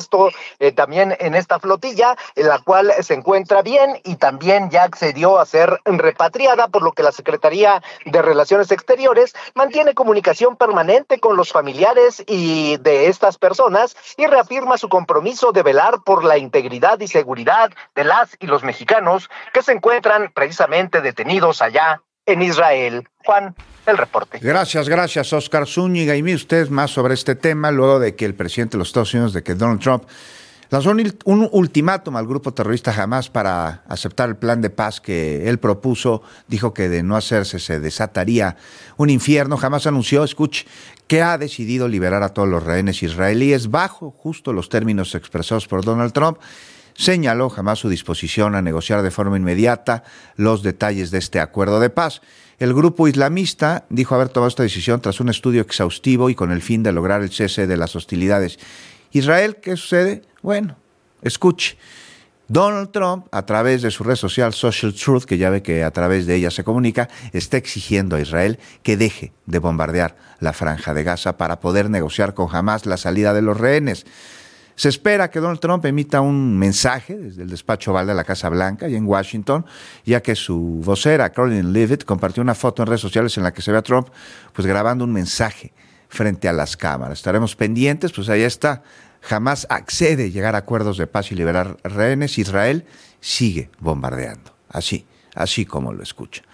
también en esta flotilla, en la cual se encuentra bien y también ya accedió a ser repatriada, por lo que la Secretaría de Relaciones Exteriores mantiene comunicación permanente con los familiares y de estas personas y reafirma su compromiso de velar por la integridad y seguridad de las y los mexicanos que se encuentran precisamente detenidos allá en Israel. Juan, el reporte. Gracias, Oscar Zúñiga. Y mire usted más sobre este tema, luego de que el presidente de los Estados Unidos, de que Donald Trump lanzó un ultimátum al grupo terrorista Hamás para aceptar el plan de paz que él propuso. Dijo que de no hacerse se desataría un infierno. Hamás anunció, escuche, que ha decidido liberar a todos los rehenes israelíes bajo justo los términos expresados por Donald Trump. Señaló Hamás su disposición a negociar de forma inmediata los detalles de este acuerdo de paz. El grupo islamista dijo haber tomado esta decisión tras un estudio exhaustivo y con el fin de lograr el cese de las hostilidades. Israel, ¿qué sucede? Bueno, escuche. Donald Trump, a través de su red social Social Truth, que ya ve que a través de ella se comunica, está exigiendo a Israel que deje de bombardear la Franja de Gaza para poder negociar con Hamás la salida de los rehenes. Se espera que Donald Trump emita un mensaje desde el despacho oval de la Casa Blanca y en Washington, ya que su vocera, Caroline Leavitt, compartió una foto en redes sociales en la que se ve a Trump pues grabando un mensaje frente a las cámaras. Estaremos pendientes, pues ahí está. Hamás accede a llegar a acuerdos de paz y liberar rehenes. Israel sigue bombardeando, así como lo escucha.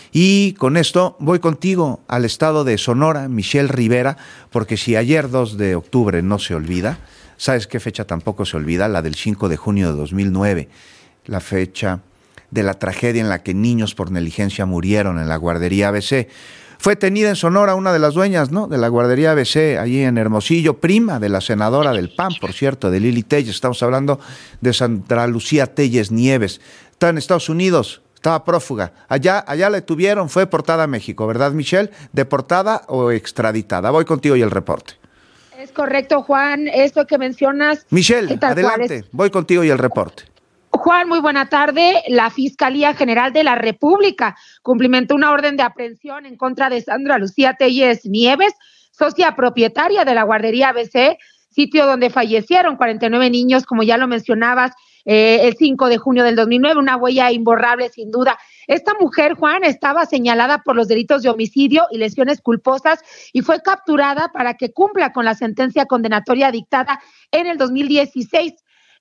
Y con esto voy contigo al estado de Sonora, Michelle Rivera, porque si ayer 2 de octubre no se olvida, ¿sabes qué fecha tampoco se olvida? La del 5 de junio de 2009, la fecha de la tragedia en la que niños por negligencia murieron en la guardería ABC. Fue tenida en Sonora una de las dueñas, ¿no?, de la guardería ABC, allí en Hermosillo, prima de la senadora del PAN, por cierto, de Lili Telles. Estamos hablando de Sandra Lucía Telles Nieves. Está en Estados Unidos, estaba prófuga. Allá la detuvieron, fue deportada a México, ¿verdad, Michelle? ¿Deportada o extraditada? Voy contigo y el reporte. Es correcto, Juan, esto que mencionas. Michelle, adelante, voy contigo y el reporte. Juan, muy buena tarde. La Fiscalía General de la República cumplimentó una orden de aprehensión en contra de Sandra Lucía Telles Nieves, socia propietaria de la guardería ABC, sitio donde fallecieron 49 niños, como ya lo mencionabas, el 5 de junio del 2009, una huella imborrable sin duda. Esta mujer, Juan, estaba señalada por los delitos de homicidio y lesiones culposas y fue capturada para que cumpla con la sentencia condenatoria dictada en el 2016.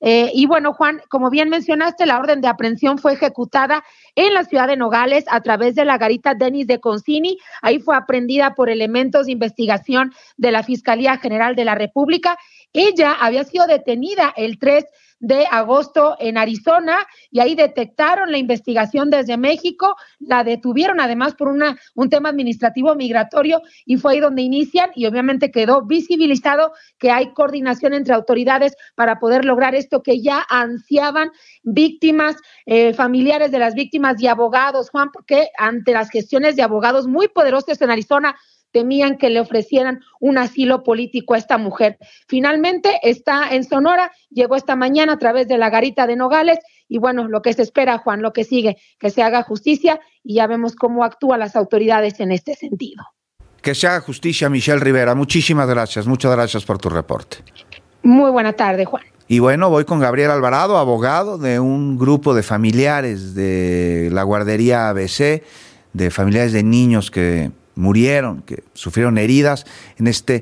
Y bueno, Juan, como bien mencionaste, la orden de aprehensión fue ejecutada en la ciudad de Nogales a través de la garita Denis de Concini. Ahí fue aprehendida por elementos de investigación de la Fiscalía General de la República Ella había sido detenida el 3 de agosto en Arizona y ahí detectaron la investigación desde México, la detuvieron además por un tema administrativo migratorio y fue ahí donde inician y obviamente quedó visibilizado que hay coordinación entre autoridades para poder lograr esto que ya ansiaban víctimas, familiares de las víctimas y abogados, Juan, porque ante las gestiones de abogados muy poderosos en Arizona temían que le ofrecieran un asilo político a esta mujer. Finalmente está en Sonora, llegó esta mañana a través de la garita de Nogales y bueno, lo que se espera, Juan, lo que sigue, que se haga justicia y ya vemos cómo actúan las autoridades en este sentido. Que se haga justicia, Michelle Rivera. Muchísimas gracias, muchas gracias por tu reporte. Muy buena tarde, Juan. Y bueno, voy con Gabriel Alvarado, abogado de un grupo de familiares de la guardería ABC, de familiares de niños que murieron, que sufrieron heridas en este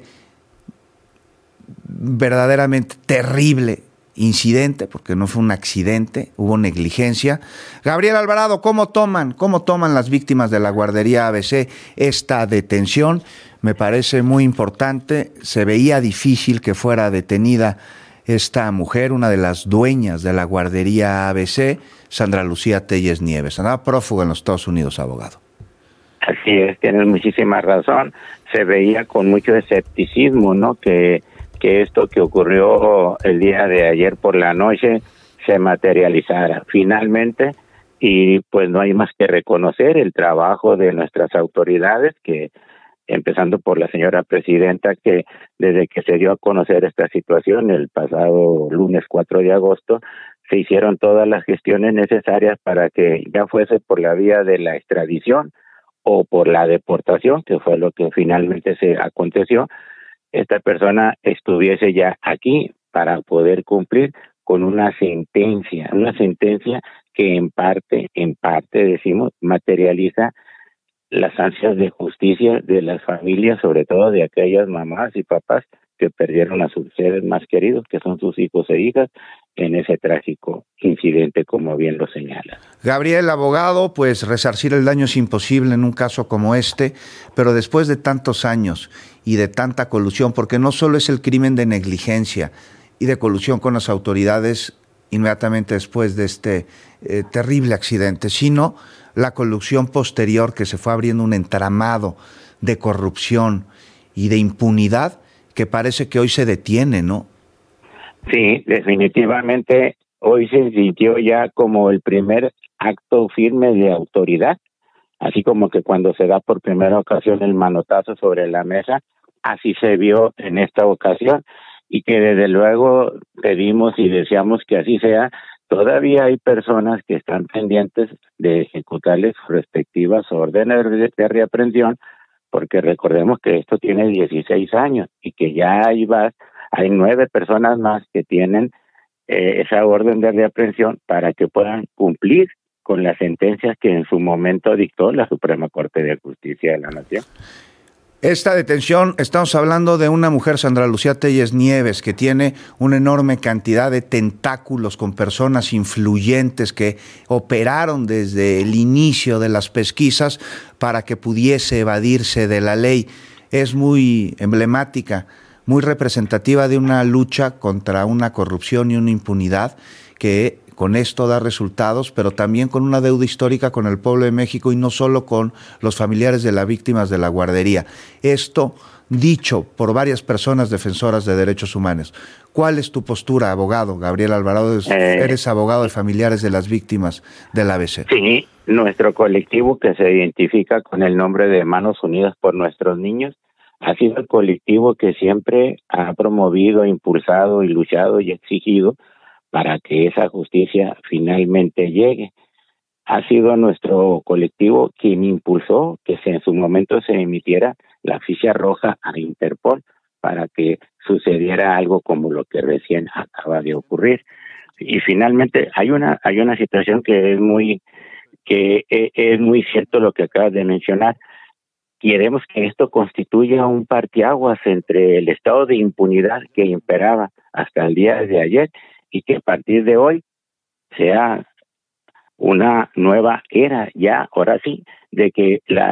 verdaderamente terrible incidente, porque no fue un accidente, hubo negligencia. Gabriel Alvarado, ¿cómo toman las víctimas de la guardería ABC esta detención? Me parece muy importante, se veía difícil que fuera detenida esta mujer, una de las dueñas de la guardería ABC, Sandra Lucía Telles Nieves, andaba prófuga en los Estados Unidos, abogado. Así es, tienes muchísima razón. Se veía con mucho escepticismo, ¿no? Que esto que ocurrió el día de ayer por la noche se materializara finalmente, y pues no hay más que reconocer el trabajo de nuestras autoridades, que empezando por la señora presidenta, que desde que se dio a conocer esta situación el pasado lunes 4 de agosto, se hicieron todas las gestiones necesarias para que ya fuese por la vía de la extradición o por la deportación, que fue lo que finalmente se aconteció, esta persona estuviese ya aquí para poder cumplir con una sentencia que en parte decimos, materializa las ansias de justicia de las familias, sobre todo de aquellas mamás y papás que perdieron a sus seres más queridos, que son sus hijos e hijas, en ese trágico incidente, como bien lo señala. Gabriel, abogado, pues resarcir el daño es imposible en un caso como este, pero después de tantos años y de tanta colusión, porque no solo es el crimen de negligencia y de colusión con las autoridades inmediatamente después de este terrible accidente, sino la colusión posterior, que se fue abriendo un entramado de corrupción y de impunidad que parece que hoy se detiene, ¿no? Sí, definitivamente hoy se sintió ya como el primer acto firme de autoridad, así como que cuando se da por primera ocasión el manotazo sobre la mesa, así se vio en esta ocasión, y que desde luego pedimos y deseamos que así sea. Todavía hay personas que están pendientes de ejecutarles sus respectivas órdenes de reaprehensión, porque recordemos que esto tiene 16 años y que ya hay 9 personas más que tienen esa orden de reaprehensión para que puedan cumplir con las sentencias que en su momento dictó la Suprema Corte de Justicia de la Nación. Esta detención, estamos hablando de una mujer, Sandra Lucía Telles Nieves, que tiene una enorme cantidad de tentáculos con personas influyentes que operaron desde el inicio de las pesquisas para que pudiese evadirse de la ley. Es muy emblemática, muy representativa de una lucha contra una corrupción y una impunidad que con esto da resultados, pero también con una deuda histórica con el pueblo de México y no solo con los familiares de las víctimas de la guardería. Esto dicho por varias personas defensoras de derechos humanos. ¿Cuál es tu postura, abogado? Gabriel Alvarado, eres abogado de familiares de las víctimas del ABC. Sí, nuestro colectivo, que se identifica con el nombre de Manos Unidas por Nuestros Niños, ha sido el colectivo que siempre ha promovido, impulsado y luchado y exigido para que esa justicia finalmente llegue. Ha sido nuestro colectivo quien impulsó que en su momento se emitiera la ficha roja a Interpol para que sucediera algo como lo que recién acaba de ocurrir. Y finalmente hay una situación que es muy cierto lo que acabas de mencionar. Queremos que esto constituya un parteaguas entre el estado de impunidad que imperaba hasta el día de ayer y que a partir de hoy sea una nueva era, ya ahora sí, de que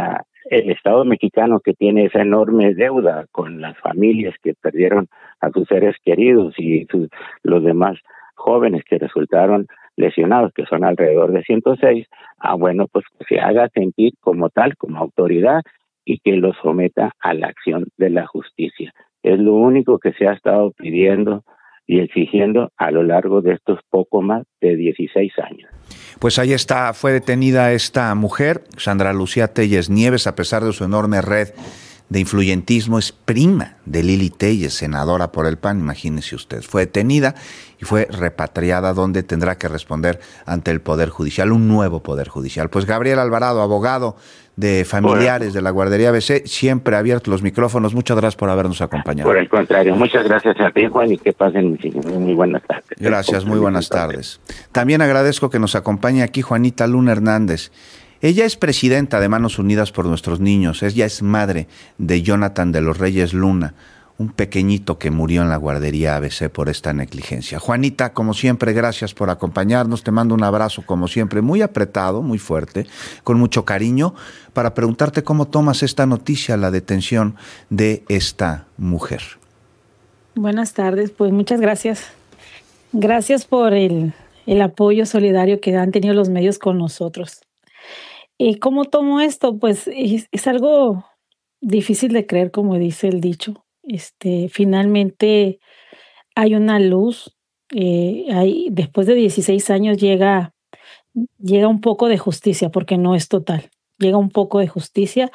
el Estado mexicano, que tiene esa enorme deuda con las familias que perdieron a sus seres queridos y los demás jóvenes que resultaron lesionados, que son alrededor de 106, bueno, pues que se haga sentir como tal, como autoridad, y que lo someta a la acción de la justicia. Es lo único que se ha estado pidiendo y exigiendo a lo largo de estos poco más de 16 años. Pues ahí está, fue detenida esta mujer, Sandra Lucía Telles Nieves, a pesar de su enorme red de influyentismo, es prima de Lili Telles, senadora por el PAN, imagínese usted. Fue detenida y fue repatriada, donde tendrá que responder ante el Poder Judicial, un nuevo Poder Judicial. Pues Gabriel Alvarado, abogado de familiares de la guardería ABC, siempre abiertos los micrófonos. Muchas gracias por habernos acompañado. Por el contrario, muchas gracias a ti, Juan, y que pasen muy buenas tardes. Gracias, muy buenas tardes. También agradezco que nos acompañe aquí Juanita Luna Hernández. Ella es presidenta de Manos Unidas por Nuestros Niños. Ella es madre de Jonathan de los Reyes Luna, un pequeñito que murió en la guardería ABC por esta negligencia. Juanita, como siempre, gracias por acompañarnos. Te mando un abrazo, como siempre, muy apretado, muy fuerte, con mucho cariño, para preguntarte cómo tomas esta noticia, la detención de esta mujer. Buenas tardes, pues muchas gracias. Gracias por el apoyo solidario que han tenido los medios con nosotros. ¿Y cómo tomo esto? Pues es algo difícil de creer, como dice el dicho. Finalmente hay una luz. Después de 16 años llega un poco de justicia, porque no es total. Llega un poco de justicia.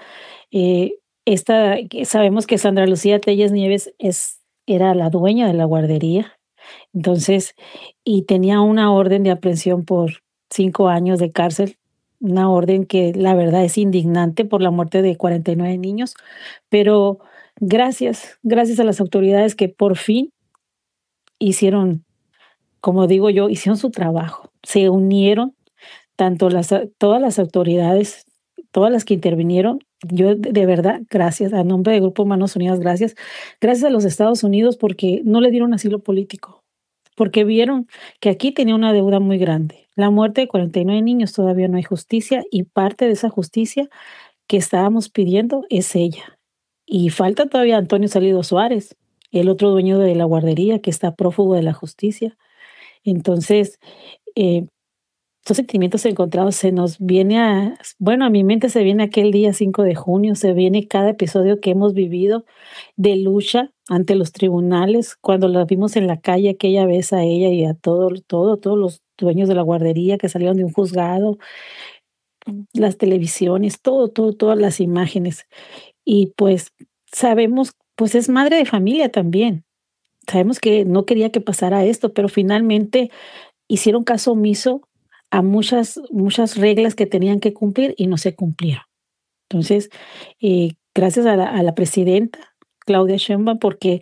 Sabemos que Sandra Lucía Telles Nieves era la dueña de la guardería. Entonces, y tenía una orden de aprehensión por 5 años de cárcel. Una orden que la verdad es indignante por la muerte de 49 niños, pero gracias a las autoridades que por fin hicieron, como digo yo, hicieron su trabajo. Se unieron todas las autoridades, todas las que intervinieron. Yo de verdad, gracias, a nombre del Grupo Manos Unidas, gracias a los Estados Unidos, porque no le dieron asilo político, porque vieron que aquí tenía una deuda muy grande. La muerte de 49 niños, todavía no hay justicia, y parte de esa justicia que estábamos pidiendo es ella. Y falta todavía Antonio Salido Suárez, el otro dueño de la guardería, que está prófugo de la justicia. Entonces, estos sentimientos encontrados se nos viene a mi mente se viene aquel día 5 de junio, se viene cada episodio que hemos vivido de lucha ante los tribunales, cuando la vimos en la calle aquella vez a ella y a todos los dueños de la guardería que salieron de un juzgado, las televisiones, todas las imágenes. Y pues sabemos, pues es madre de familia también. Sabemos que no quería que pasara esto, pero finalmente hicieron caso omiso a muchas reglas que tenían que cumplir y no se cumplieron. Entonces, gracias a la presidenta Claudia Sheinbaum, porque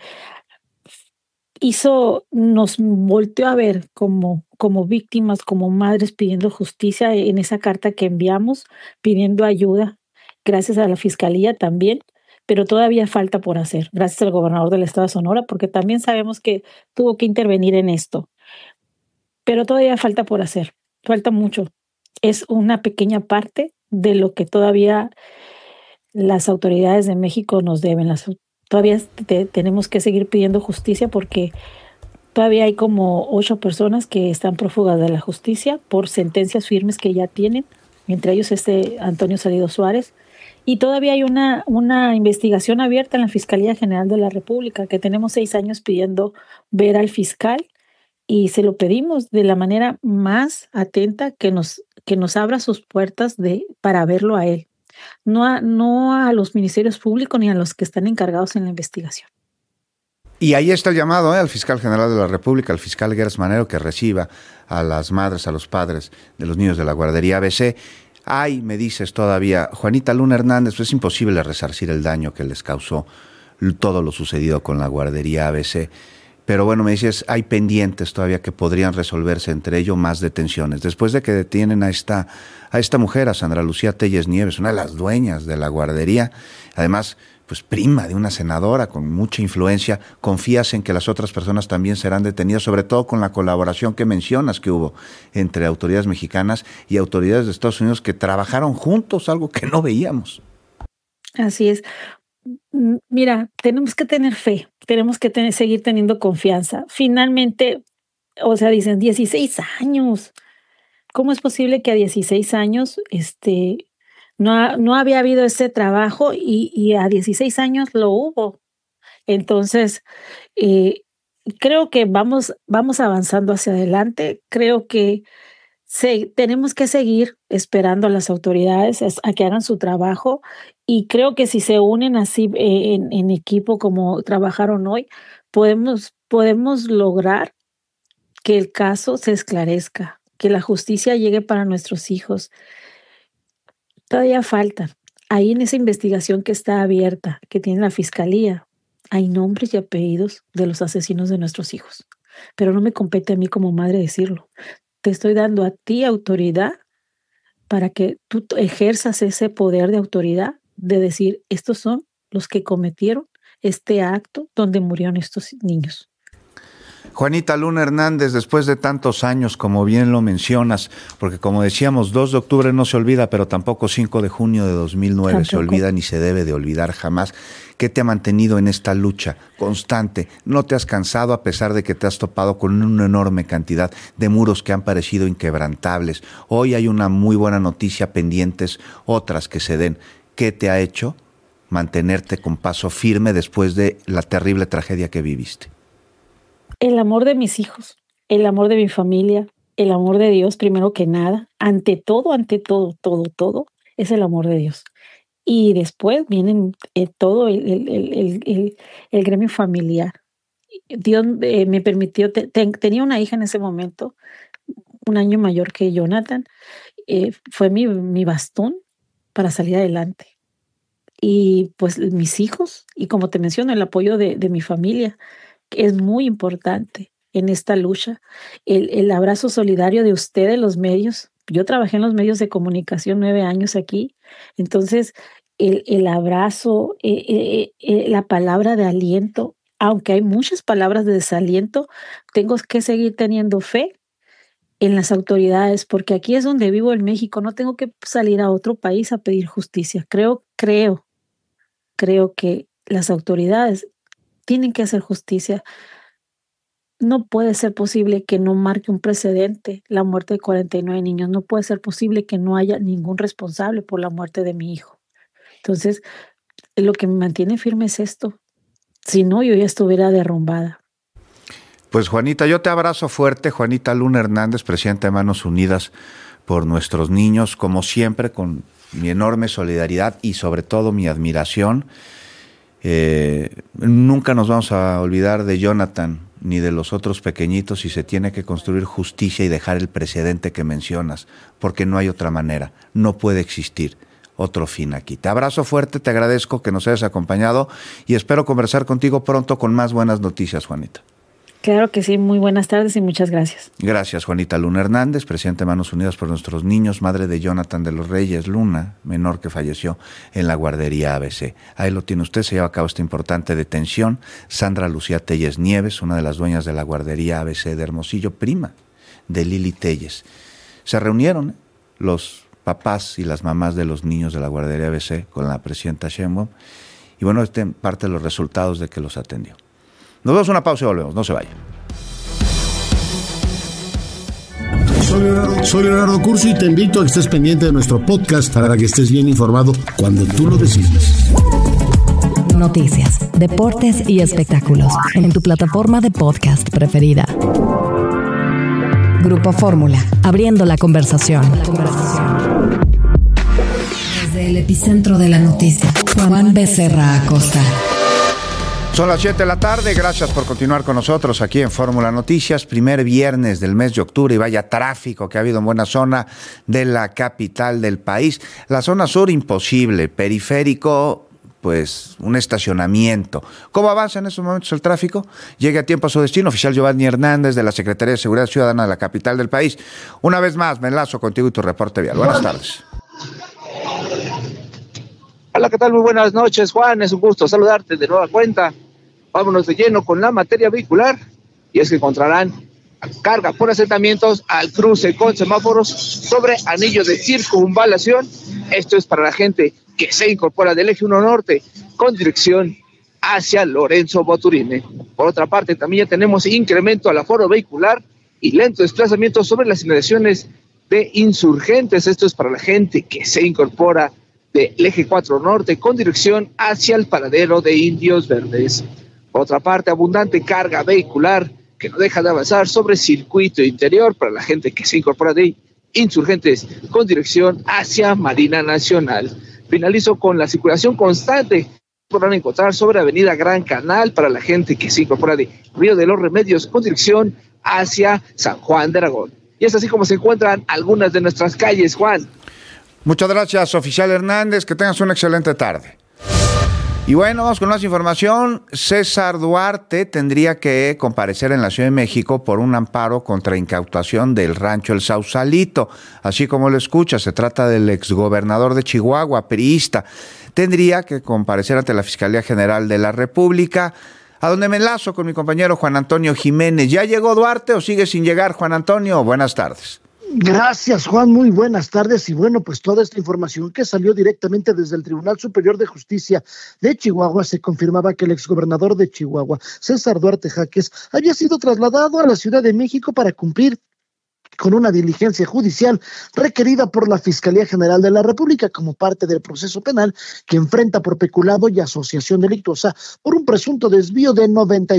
nos volteó a ver como víctimas, como madres, pidiendo justicia en esa carta que enviamos, pidiendo ayuda. Gracias a la Fiscalía también, pero todavía falta por hacer. Gracias al gobernador del estado de Sonora, porque también sabemos que tuvo que intervenir en esto. Pero todavía falta por hacer. Falta mucho. Es una pequeña parte de lo que todavía las autoridades de México nos deben. Todavía tenemos que seguir pidiendo justicia, porque todavía hay como 8 personas que están prófugas de la justicia por sentencias firmes que ya tienen, entre ellos Antonio Salido Suárez. Y todavía hay una investigación abierta en la Fiscalía General de la República, que tenemos 6 años pidiendo ver al fiscal, y se lo pedimos de la manera más atenta, que nos abra sus puertas para verlo a él. No a los ministerios públicos ni a los que están encargados en la investigación. Y ahí está el llamado al fiscal general de la República, al fiscal Gers Manero, que reciba a las madres, a los padres de los niños de la guardería ABC. Ay, me dices todavía, Juanita Luna Hernández, pues es imposible resarcir el daño que les causó todo lo sucedido con la guardería ABC. Pero bueno, me dices, hay pendientes todavía que podrían resolverse, entre ellos más detenciones. Después de que detienen a esta mujer, a Sandra Lucía Telles Nieves, una de las dueñas de la guardería, además, pues prima de una senadora con mucha influencia, ¿confías en que las otras personas también serán detenidas, sobre todo con la colaboración que mencionas que hubo entre autoridades mexicanas y autoridades de Estados Unidos que trabajaron juntos, algo que no veíamos? Así es. Mira, tenemos que tener fe, tenemos que seguir teniendo confianza. Finalmente, o sea, dicen 16 años. ¿Cómo es posible que a 16 años no había habido ese trabajo y a 16 años lo hubo? Entonces, creo que vamos avanzando hacia adelante. Creo que tenemos que seguir esperando a las autoridades a que hagan su trabajo, y creo que si se unen así en equipo como trabajaron hoy, podemos lograr que el caso se esclarezca, que la justicia llegue para nuestros hijos. Todavía falta. Ahí en esa investigación que está abierta, que tiene la Fiscalía, hay nombres y apellidos de los asesinos de nuestros hijos. Pero no me compete a mí como madre decirlo. Te estoy dando a ti autoridad para que tú ejerzas ese poder de autoridad de decir, estos son los que cometieron este acto donde murieron estos niños. Juanita Luna Hernández, después de tantos años, como bien lo mencionas, porque como decíamos, 2 de octubre no se olvida, pero tampoco 5 de junio de 2009 tampoco se olvida ni se debe de olvidar jamás. ¿Qué te ha mantenido en esta lucha constante? ¿No te has cansado a pesar de que te has topado con una enorme cantidad de muros que han parecido inquebrantables? Hoy hay una muy buena noticia pendientes, otras que se den. ¿Qué te ha hecho mantenerte con paso firme después de la terrible tragedia que viviste? El amor de mis hijos, el amor de mi familia, el amor de Dios, primero que nada, ante todo, es el amor de Dios. Y después vienen todo el gremio familiar. Dios me permitió, tenía una hija en ese momento, 1 año mayor que Jonathan, fue mi bastón para salir adelante. Y pues mis hijos, y como te menciono, el apoyo de mi familia, es muy importante en esta lucha. El abrazo solidario de ustedes, los medios. Yo trabajé en los medios de comunicación 9 años aquí. Entonces, el abrazo, la palabra de aliento, aunque hay muchas palabras de desaliento, tengo que seguir teniendo fe en las autoridades, porque aquí es donde vivo en México. No tengo que salir a otro país a pedir justicia. Creo que las autoridades tienen que hacer justicia. No puede ser posible que no marque un precedente la muerte de 49 niños. No puede ser posible que no haya ningún responsable por la muerte de mi hijo. Entonces, lo que me mantiene firme es esto. Si no, yo ya estuviera derrumbada. Pues Juanita, yo te abrazo fuerte. Juanita Luna Hernández, presidenta de Manos Unidas por Nuestros Niños, como siempre, con mi enorme solidaridad y sobre todo mi admiración. Nunca nos vamos a olvidar de Jonathan ni de los otros pequeñitos, y se tiene que construir justicia y dejar el precedente que mencionas, porque no hay otra manera, no puede existir otro fin aquí. Te abrazo fuerte, te agradezco que nos hayas acompañado y espero conversar contigo pronto con más buenas noticias, Juanita. Claro que sí, muy buenas tardes y muchas gracias. Gracias, Juanita Luna Hernández, presidenta de Manos Unidas por Nuestros Niños, madre de Jonathan de los Reyes Luna, menor que falleció en la guardería ABC. Ahí lo tiene usted, se lleva a cabo esta importante detención. Sandra Lucía Telles Nieves, una de las dueñas de la guardería ABC de Hermosillo, prima de Lili Telles. Se reunieron los papás y las mamás de los niños de la guardería ABC con la presidenta Sheinbaum, y bueno, parte de los resultados de que los atendió. Nos damos una pausa y volvemos, no se vayan. Soy Leonardo Curcio y te invito a que estés pendiente de nuestro podcast para que estés bien informado cuando tú lo decidas. Noticias, deportes y espectáculos en tu plataforma de podcast preferida. Grupo Fórmula, abriendo la conversación. Desde el epicentro de la noticia, Juan Becerra Acosta. Son las 7 de la tarde, gracias por continuar con nosotros aquí en Fórmula Noticias, primer viernes del mes de octubre y vaya tráfico que ha habido en buena zona de la capital del país. La zona sur imposible, periférico, pues un estacionamiento. ¿Cómo avanza en estos momentos el tráfico? Llegue a tiempo a su destino, oficial Giovanni Hernández de la Secretaría de Seguridad Ciudadana de la capital del país. Una vez más me enlazo contigo y tu reporte vial. Buenas tardes. Hola, ¿qué tal? Muy buenas noches, Juan. Es un gusto saludarte de nueva cuenta. Vámonos de lleno con la materia vehicular, y es que encontrarán carga por asentamientos al cruce con semáforos sobre anillo de circunvalación. Esto es para la gente que se incorpora del eje 1 norte con dirección hacia Lorenzo Boturine. Por otra parte, también ya tenemos incremento al aforo vehicular y lento desplazamiento sobre las inmediaciones de Insurgentes. Esto es para la gente que se incorpora del eje 4 norte con dirección hacia el paradero de Indios Verdes. Por otra parte, abundante carga vehicular que no deja de avanzar sobre circuito interior para la gente que se incorpora de Insurgentes con dirección hacia Marina Nacional. Finalizo con la circulación constante. Podrán encontrar sobre Avenida Gran Canal para la gente que se incorpora de Río de los Remedios con dirección hacia San Juan de Aragón. Y es así como se encuentran algunas de nuestras calles, Juan. Muchas gracias, oficial Hernández. Que tengas una excelente tarde. Y bueno, vamos con más información. César Duarte tendría que comparecer en la Ciudad de México por un amparo contra incautación del rancho El Sausalito. Así como lo escucha, se trata del exgobernador de Chihuahua, priista. Tendría que comparecer ante la Fiscalía General de la República, a donde me enlazo con mi compañero Juan Antonio Jiménez. ¿Ya llegó Duarte o sigue sin llegar, Juan Antonio? Buenas tardes. Gracias, Juan. Muy buenas tardes. Y bueno, pues toda esta información que salió directamente desde el Tribunal Superior de Justicia de Chihuahua, se confirmaba que el exgobernador de Chihuahua, César Duarte Jaques, había sido trasladado a la Ciudad de México para cumplir con una diligencia judicial requerida por la Fiscalía General de la República como parte del proceso penal que enfrenta por peculado y asociación delictuosa por un presunto desvío de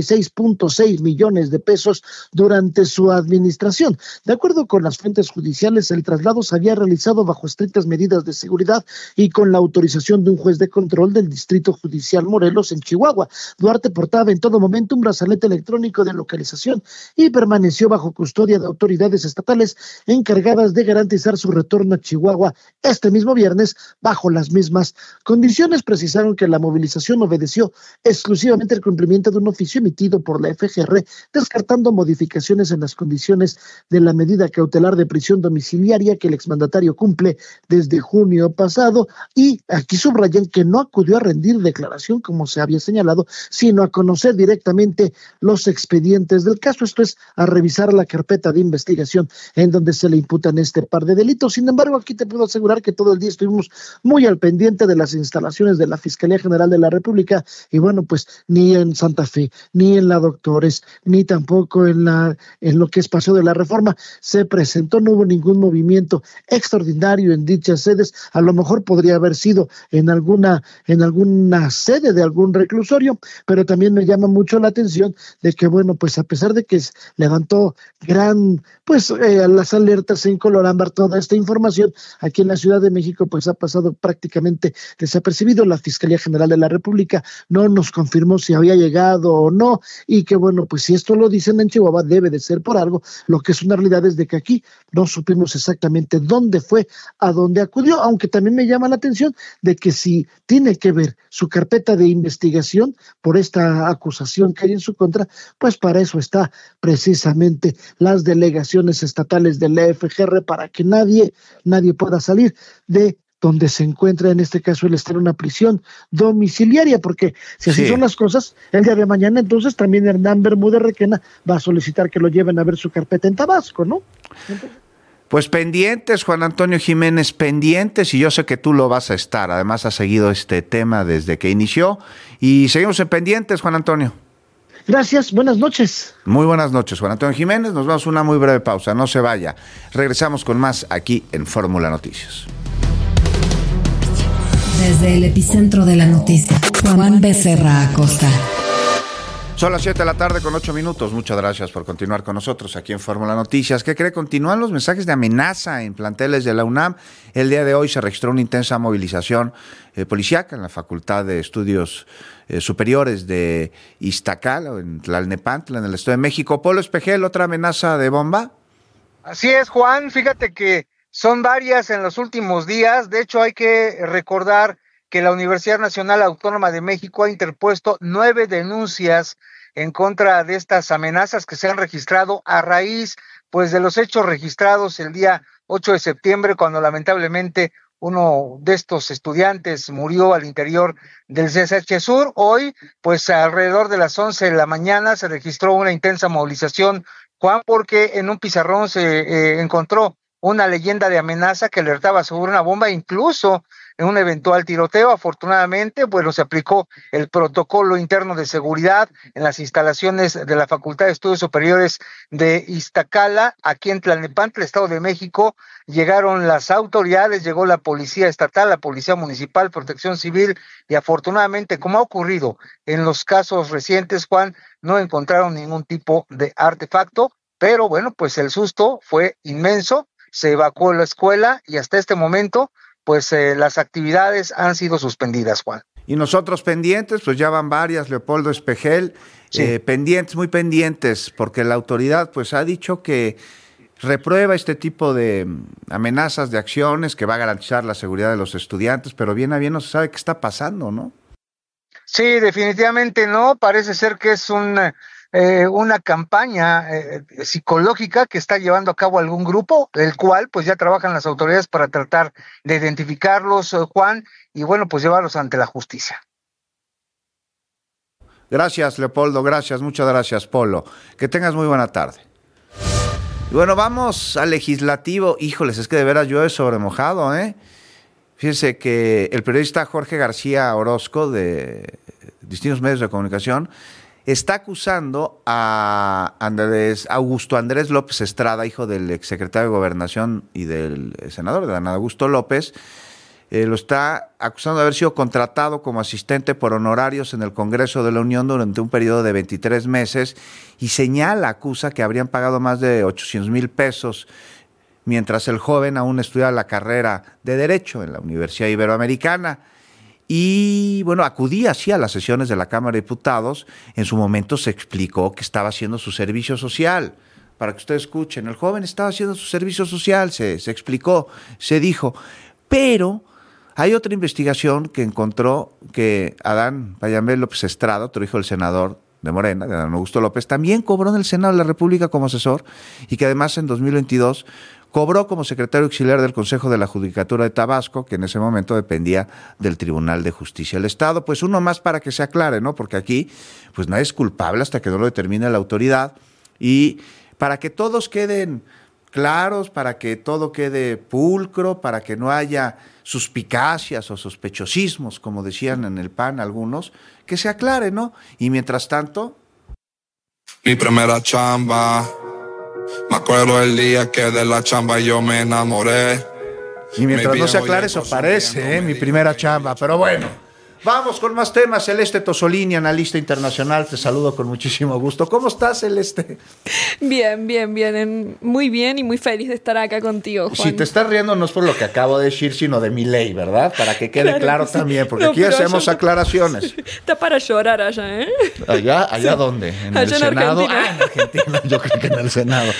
96.6 millones de pesos durante su administración. De acuerdo con las fuentes judiciales, el traslado se había realizado bajo estrictas medidas de seguridad y con la autorización de un juez de control del Distrito Judicial Morelos en Chihuahua. Duarte portaba en todo momento un brazalete electrónico de localización y permaneció bajo custodia de autoridades estatales encargadas de garantizar su retorno a Chihuahua este mismo viernes bajo las mismas condiciones. Precisaron que la movilización obedeció exclusivamente el cumplimiento de un oficio emitido por la FGR, descartando modificaciones en las condiciones de la medida cautelar de prisión domiciliaria que el exmandatario cumple desde junio pasado. Y aquí subrayan que no acudió a rendir declaración como se había señalado, sino a conocer directamente los expedientes del caso, esto es, a revisar la carpeta de investigación en donde se le imputan este par de delitos. Sin embargo, aquí te puedo asegurar que todo el día estuvimos muy al pendiente de las instalaciones de la Fiscalía General de la República, y bueno, pues ni en Santa Fe, ni en la Doctores, ni tampoco en lo que es Paseo de la Reforma se presentó, no hubo ningún movimiento extraordinario en dichas sedes. A lo mejor podría haber sido en alguna sede de algún reclusorio, pero también me llama mucho la atención de que, bueno, pues a pesar de que levantó las alertas en color ámbar toda esta información, aquí en la Ciudad de México pues ha pasado prácticamente desapercibido. La Fiscalía General de la República no nos confirmó si había llegado o no, y que bueno, pues si esto lo dicen en Chihuahua debe de ser por algo. Lo que es una realidad es de que aquí no supimos exactamente dónde fue, a dónde acudió, aunque también me llama la atención de que si tiene que ver su carpeta de investigación por esta acusación que hay en su contra, pues para eso está precisamente las delegaciones estatales de la FGR, para que nadie pueda salir de donde se encuentra, en este caso él está en una prisión domiciliaria, porque si así son las cosas, el día de mañana entonces también Hernán Bermúdez Requena va a solicitar que lo lleven a ver su carpeta en Tabasco, ¿no? Pues pendientes, Juan Antonio Jiménez, pendientes, y yo sé que tú lo vas a estar. Además has seguido este tema desde que inició y seguimos en pendientes, Juan Antonio. Gracias, buenas noches. Muy buenas noches, Juan Antonio Jiménez. Nos vamos a una muy breve pausa, no se vaya. Regresamos con más aquí en Fórmula Noticias. Desde el epicentro de la noticia, Juan Becerra Acosta. Son las 7 de la tarde con 8 minutos. Muchas gracias por continuar con nosotros aquí en Fórmula Noticias. ¿Qué cree? Continúan los mensajes de amenaza en planteles de la UNAM. El día de hoy se registró una intensa movilización policíaca en la Facultad de Estudios Superiores de Iztacal, o en Tlalnepantla, en el Estado de México. Polo Espejel, ¿otra amenaza de bomba? Así es, Juan. Fíjate que son varias en los últimos días. De hecho, hay que recordar que la Universidad Nacional Autónoma de México ha interpuesto 9 denuncias en contra de estas amenazas que se han registrado a raíz, pues, de los hechos registrados el día 8 de septiembre, cuando lamentablemente uno de estos estudiantes murió al interior del CCH Sur. Hoy, pues, alrededor de las 11 de la mañana se registró una intensa movilización, Juan, porque en un pizarrón se encontró una leyenda de amenaza que alertaba sobre una bomba. Incluso en un eventual tiroteo. Afortunadamente, bueno, se aplicó el protocolo interno de seguridad en las instalaciones de la Facultad de Estudios Superiores de Iztacala, aquí en Tlalnepantla, Estado de México. Llegaron las autoridades, llegó la policía estatal, la policía municipal, protección civil, y afortunadamente, como ha ocurrido en los casos recientes, Juan, no encontraron ningún tipo de artefacto, pero bueno, pues el susto fue inmenso, se evacuó la escuela y hasta este momento, pues las actividades han sido suspendidas, Juan. Y nosotros pendientes, pues ya van varias, Leopoldo Espejel, sí. Pendientes, muy pendientes, porque la autoridad pues ha dicho que reprueba este tipo de amenazas, de acciones, que va a garantizar la seguridad de los estudiantes, pero bien a bien no se sabe qué está pasando, ¿no? Sí, definitivamente no, parece ser que es una campaña psicológica que está llevando a cabo algún grupo, el cual pues ya trabajan las autoridades para tratar de identificarlos, Juan, y bueno, pues llevarlos ante la justicia. Gracias, Leopoldo, gracias, muchas gracias, Polo. Que tengas muy buena tarde. Y bueno, vamos al legislativo. Híjoles, es que de veras llueve sobre mojado, ¿eh? Fíjense que el periodista Jorge García Orozco, de distintos medios de comunicación, está acusando a Augusto Andrés López Estrada, hijo del exsecretario de Gobernación y del senador de Adán Augusto López. Lo está acusando de haber sido contratado como asistente por honorarios en el Congreso de la Unión durante un periodo de 23 meses y acusa que habrían pagado más de 800,000 pesos mientras el joven aún estudiaba la carrera de Derecho en la Universidad Iberoamericana. Y bueno, acudía así a las sesiones de la Cámara de Diputados. En su momento se explicó que estaba haciendo su servicio social. Para que ustedes escuchen, el joven estaba haciendo su servicio social, se explicó, se dijo, pero hay otra investigación que encontró que Adán Payamel López Estrada, otro hijo del senador de Morena, de Adán Augusto López, también cobró en el Senado de la República como asesor y que además en 2022 cobró como secretario auxiliar del Consejo de la Judicatura de Tabasco, que en ese momento dependía del Tribunal de Justicia del Estado. Pues uno más para que se aclare, ¿no? Porque aquí pues nadie es culpable hasta que no lo determine la autoridad, y para que todos queden claros, para que todo quede pulcro, para que no haya suspicacias o sospechosismos, como decían en el PAN algunos, que se aclare, ¿no? Y mientras tanto... Mi primera chamba, me acuerdo el día que de la chamba yo me enamoré. Y mientras no se aclare, eso parece, mi primera chamba, pero bueno... Vamos con más temas. Celeste Tosolini, analista internacional, te saludo con muchísimo gusto. ¿Cómo estás, Celeste? Bien. Muy bien y muy feliz de estar acá contigo, Juan. Si te estás riendo no es por lo que acabo de decir, sino de mi ley, ¿verdad? Para que quede claro que sí. También, porque aquí hacemos aclaraciones. Está para llorar allá, ¿eh? ¿Allá Sí. dónde? ¿En allá el Senado? Argentina. En Argentina, yo creo que en el Senado.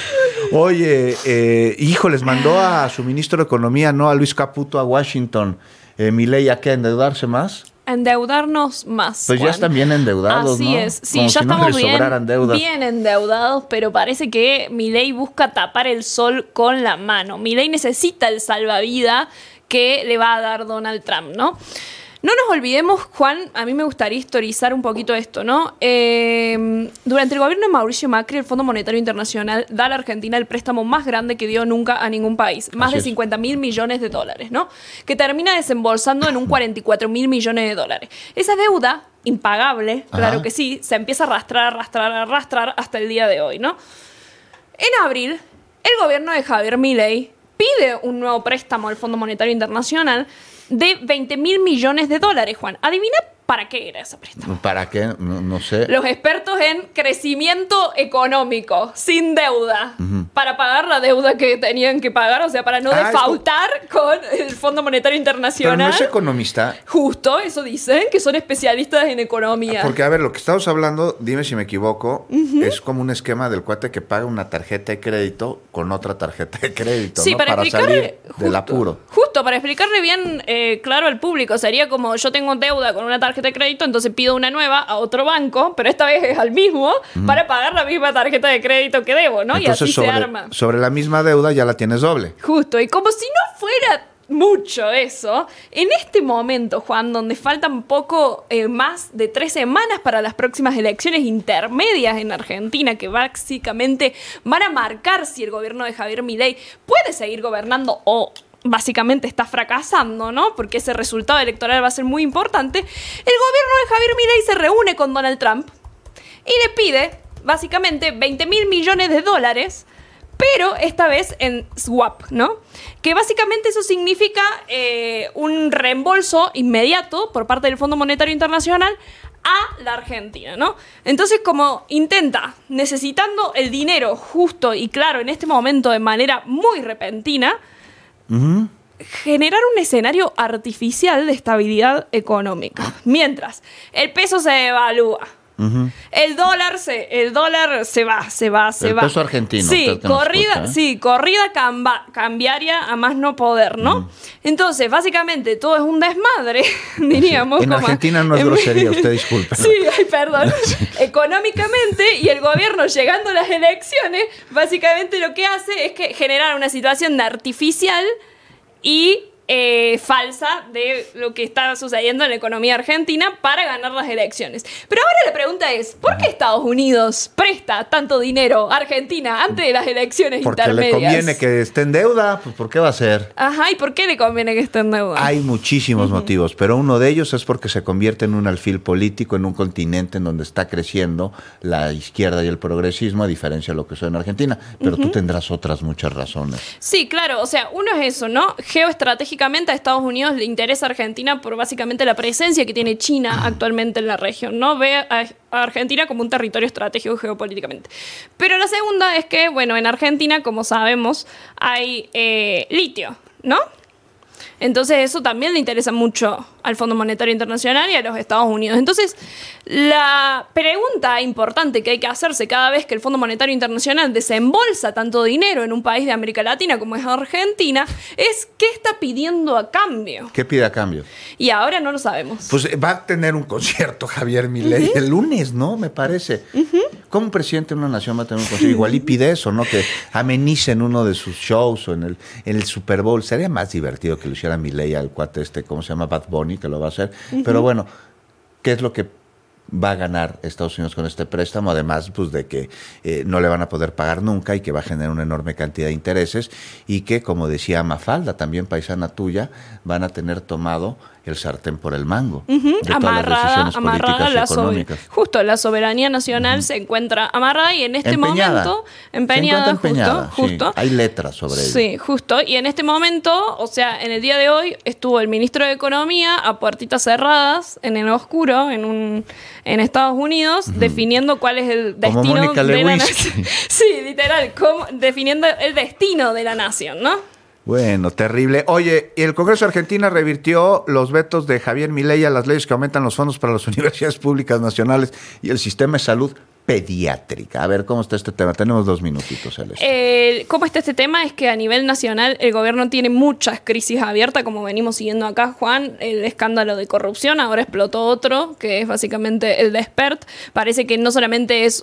Oye, les mandó a su ministro de Economía, ¿no? A Luis Caputo a Washington. Milei, ¿a qué? ¿Endeudarse más? Endeudarnos más. Pues Juan. ya están bien endeudados, Así ¿no? es. Sí, como ya si estamos no les sobraran deudas. bien endeudados, pero parece que Milei busca tapar el sol con la mano. Milei necesita el salvavidas que le va a dar Donald Trump, ¿no? No nos olvidemos, Juan, a mí me gustaría historizar un poquito esto, ¿no? Durante el gobierno de Mauricio Macri, el Fondo Monetario Internacional da a la Argentina el préstamo más grande que dio nunca a ningún país, más de 50.000 millones de dólares, ¿no? Que termina desembolsando en un 44.000 millones de dólares. Esa deuda, impagable, claro que sí, se empieza a arrastrar hasta el día de hoy, ¿no? En abril, el gobierno de Javier Milei pide un nuevo préstamo al Fondo Monetario Internacional de 20.000 millones de dólares, Juan. Adivina para qué era ese préstamo. ¿Para qué? No sé. Los expertos en crecimiento económico, sin deuda, para pagar la deuda que tenían que pagar, o sea, para no defaultar con el Fondo Monetario Internacional. Pero no es economista. Justo, eso dicen, que son especialistas en economía. Porque, a ver, lo que estamos hablando, dime si me equivoco, es como un esquema del cuate que paga una tarjeta de crédito con otra tarjeta de crédito, sí, ¿no? para salir del apuro. Justo, para explicarle bien claro al público, sería como yo tengo deuda con una tarjeta de crédito, entonces pido una nueva a otro banco, pero esta vez es al mismo, para pagar la misma tarjeta de crédito que debo, ¿no? Entonces, y así se arma. Sobre la misma deuda ya la tienes doble. Justo, y como si no fuera mucho eso, en este momento, Juan, donde faltan poco más de 3 semanas para las próximas elecciones intermedias en Argentina, que básicamente van a marcar si el gobierno de Javier Milei puede seguir gobernando o básicamente está fracasando, ¿no? Porque ese resultado electoral va a ser muy importante. El gobierno de Javier Milei se reúne con Donald Trump y le pide, básicamente, $20.000 millones, pero esta vez en swap, ¿no? Que básicamente eso significa un reembolso inmediato por parte del Fondo Monetario Internacional a la Argentina, ¿no? Entonces, como intenta, necesitando el dinero justo y claro en este momento de manera muy repentina, generar un escenario artificial de estabilidad económica. Mientras el peso se devalúa, el dólar se va. El peso argentino. Sí, corrida cambiaria a más no poder, ¿no? Entonces, básicamente, todo es un desmadre, diríamos. En Argentina no es grosería, usted disculpe. Sí, ay, perdón. Económicamente, y el gobierno llegando a las elecciones, básicamente lo que hace es que generar una situación artificial y falsa de lo que está sucediendo en la economía argentina para ganar las elecciones. Pero ahora la pregunta es, ¿por qué Estados Unidos presta tanto dinero a Argentina antes de las elecciones intermedias? Porque le conviene que esté en deuda, pues ¿por qué va a ser? Ajá, ¿y por qué le conviene que esté en deuda? Hay muchísimos motivos, pero uno de ellos es porque se convierte en un alfil político en un continente en donde está creciendo la izquierda y el progresismo, a diferencia de lo que sucede en Argentina. Pero tú tendrás otras muchas razones. Sí, claro, o sea, uno es eso, ¿no? Geoestratégicamente a Estados Unidos le interesa a Argentina por básicamente la presencia que tiene China actualmente en la región, ¿no? Ve a Argentina como un territorio estratégico geopolíticamente. Pero la segunda es que, bueno, en Argentina, como sabemos, hay litio, ¿no? Entonces eso también le interesa mucho al Fondo Monetario Internacional y a los Estados Unidos. Entonces, la pregunta importante que hay que hacerse cada vez que el Fondo Monetario Internacional desembolsa tanto dinero en un país de América Latina como es Argentina es ¿qué está pidiendo a cambio? ¿Qué pide a cambio? Y ahora no lo sabemos. Pues va a tener un concierto Javier Milei el lunes, ¿no? Me parece. ¿Cómo un presidente de una nación va a tener un concierto? Igual y pide eso, ¿no? Que amenicen uno de sus shows o en el Super Bowl. Sería más divertido que lo hiciera Milei al cuate ¿cómo se llama? Bad Bunny, que lo va a hacer. Pero bueno, ¿qué es lo que va a ganar Estados Unidos con este préstamo? Además, pues de que no le van a poder pagar nunca y que va a generar una enorme cantidad de intereses y que, como decía Mafalda, también paisana tuya, van a tener tomado el sartén por el mango de todas las decisiones políticas y económicas. Justo, la soberanía nacional se encuentra amarrada y en este momento empeñada, justo. Sí, hay letras sobre ello. Sí, justo. Y en este momento, o sea, en el día de hoy estuvo el ministro de Economía a puertitas cerradas, en el oscuro, en Estados Unidos, definiendo cuál es el destino de la nación. Sí, literal, definiendo el destino de la nación, ¿no? Bueno, terrible. Oye, el Congreso de Argentina revirtió los vetos de Javier Milei a las leyes que aumentan los fondos para las universidades públicas nacionales y el sistema de salud pediátrica. A ver, ¿cómo está este tema? Tenemos 2 minutitos, Celeste. ¿Cómo está este tema? Es que a nivel nacional el gobierno tiene muchas crisis abiertas, como venimos siguiendo acá, Juan. El escándalo de corrupción, ahora explotó otro, que es básicamente el de Spert. Parece que no solamente es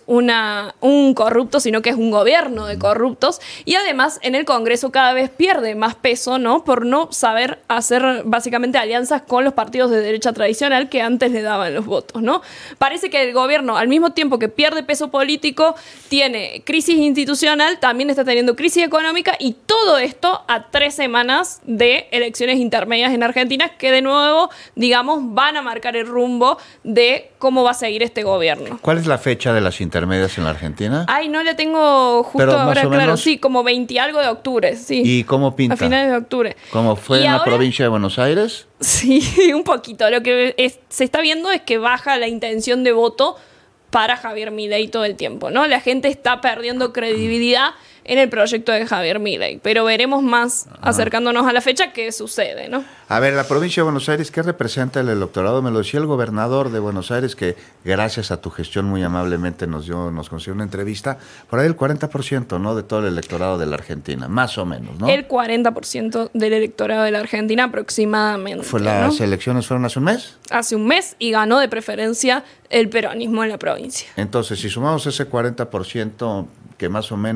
un corrupto, sino que es un gobierno de corruptos. Y además, en el Congreso cada vez pierde más peso, ¿no? Por no saber hacer básicamente alianzas con los partidos de derecha tradicional que antes le daban los votos, ¿no? Parece que el gobierno, al mismo tiempo que pierde peso político, tiene crisis institucional, también está teniendo crisis económica y todo esto a 3 semanas de elecciones intermedias en Argentina que de nuevo, digamos, van a marcar el rumbo de cómo va a seguir este gobierno. ¿Cuál es la fecha de las intermedias en la Argentina? Ay, no le tengo justo ahora claro, menos... sí, como 20 y algo de octubre, sí. ¿Y cómo pinta? A finales de octubre. ¿Cómo fue en la provincia de Buenos Aires? Sí, un poquito. Lo que se está viendo es que baja la intención de voto para Javier Milei todo el tiempo, ¿no? La gente está perdiendo credibilidad en el proyecto de Javier Milei, pero veremos más acercándonos a la fecha qué sucede, ¿no? A ver, la provincia de Buenos Aires, ¿qué representa el electorado? Me lo decía el gobernador de Buenos Aires, que gracias a tu gestión muy amablemente nos consiguió una entrevista, por ahí el 40%, ¿no?, de todo el electorado de la Argentina, más o menos, ¿no? El 40% del electorado de la Argentina aproximadamente. ¿Las elecciones fueron hace un mes? Hace un mes y ganó de preferencia el peronismo en la provincia. Entonces, si sumamos ese 40% que más o menos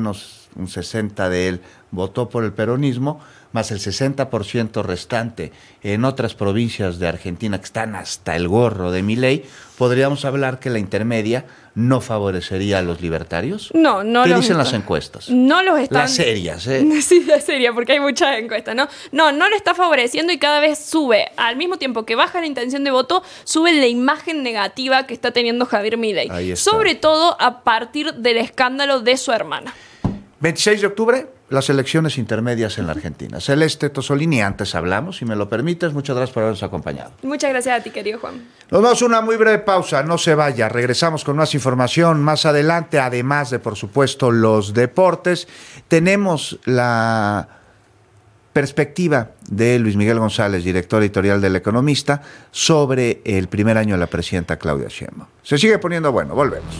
un 60% de él votó por el peronismo, más el 60% restante en otras provincias de Argentina que están hasta el gorro de Milei, ¿podríamos hablar que la intermedia no favorecería a los libertarios? No, no. ¿Qué dicen las encuestas? No los están. Las serias, Sí, las serias, porque hay muchas encuestas, ¿no? No le está favoreciendo y cada vez sube. Al mismo tiempo que baja la intención de voto, sube la imagen negativa que está teniendo Javier Milei. Sobre todo a partir del escándalo de su hermana. 26 de octubre, las elecciones intermedias en la Argentina. Celeste Tosolini, antes hablamos, si me lo permites. Muchas gracias por habernos acompañado. Muchas gracias a ti, querido Juan. Nos vamos a una muy breve pausa, no se vaya. Regresamos con más información más adelante, además de, por supuesto, los deportes. Tenemos la perspectiva de Luis Miguel González, director editorial del Economista, sobre el primer año de la presidenta Claudia Sheinbaum. Se sigue poniendo bueno, volvemos.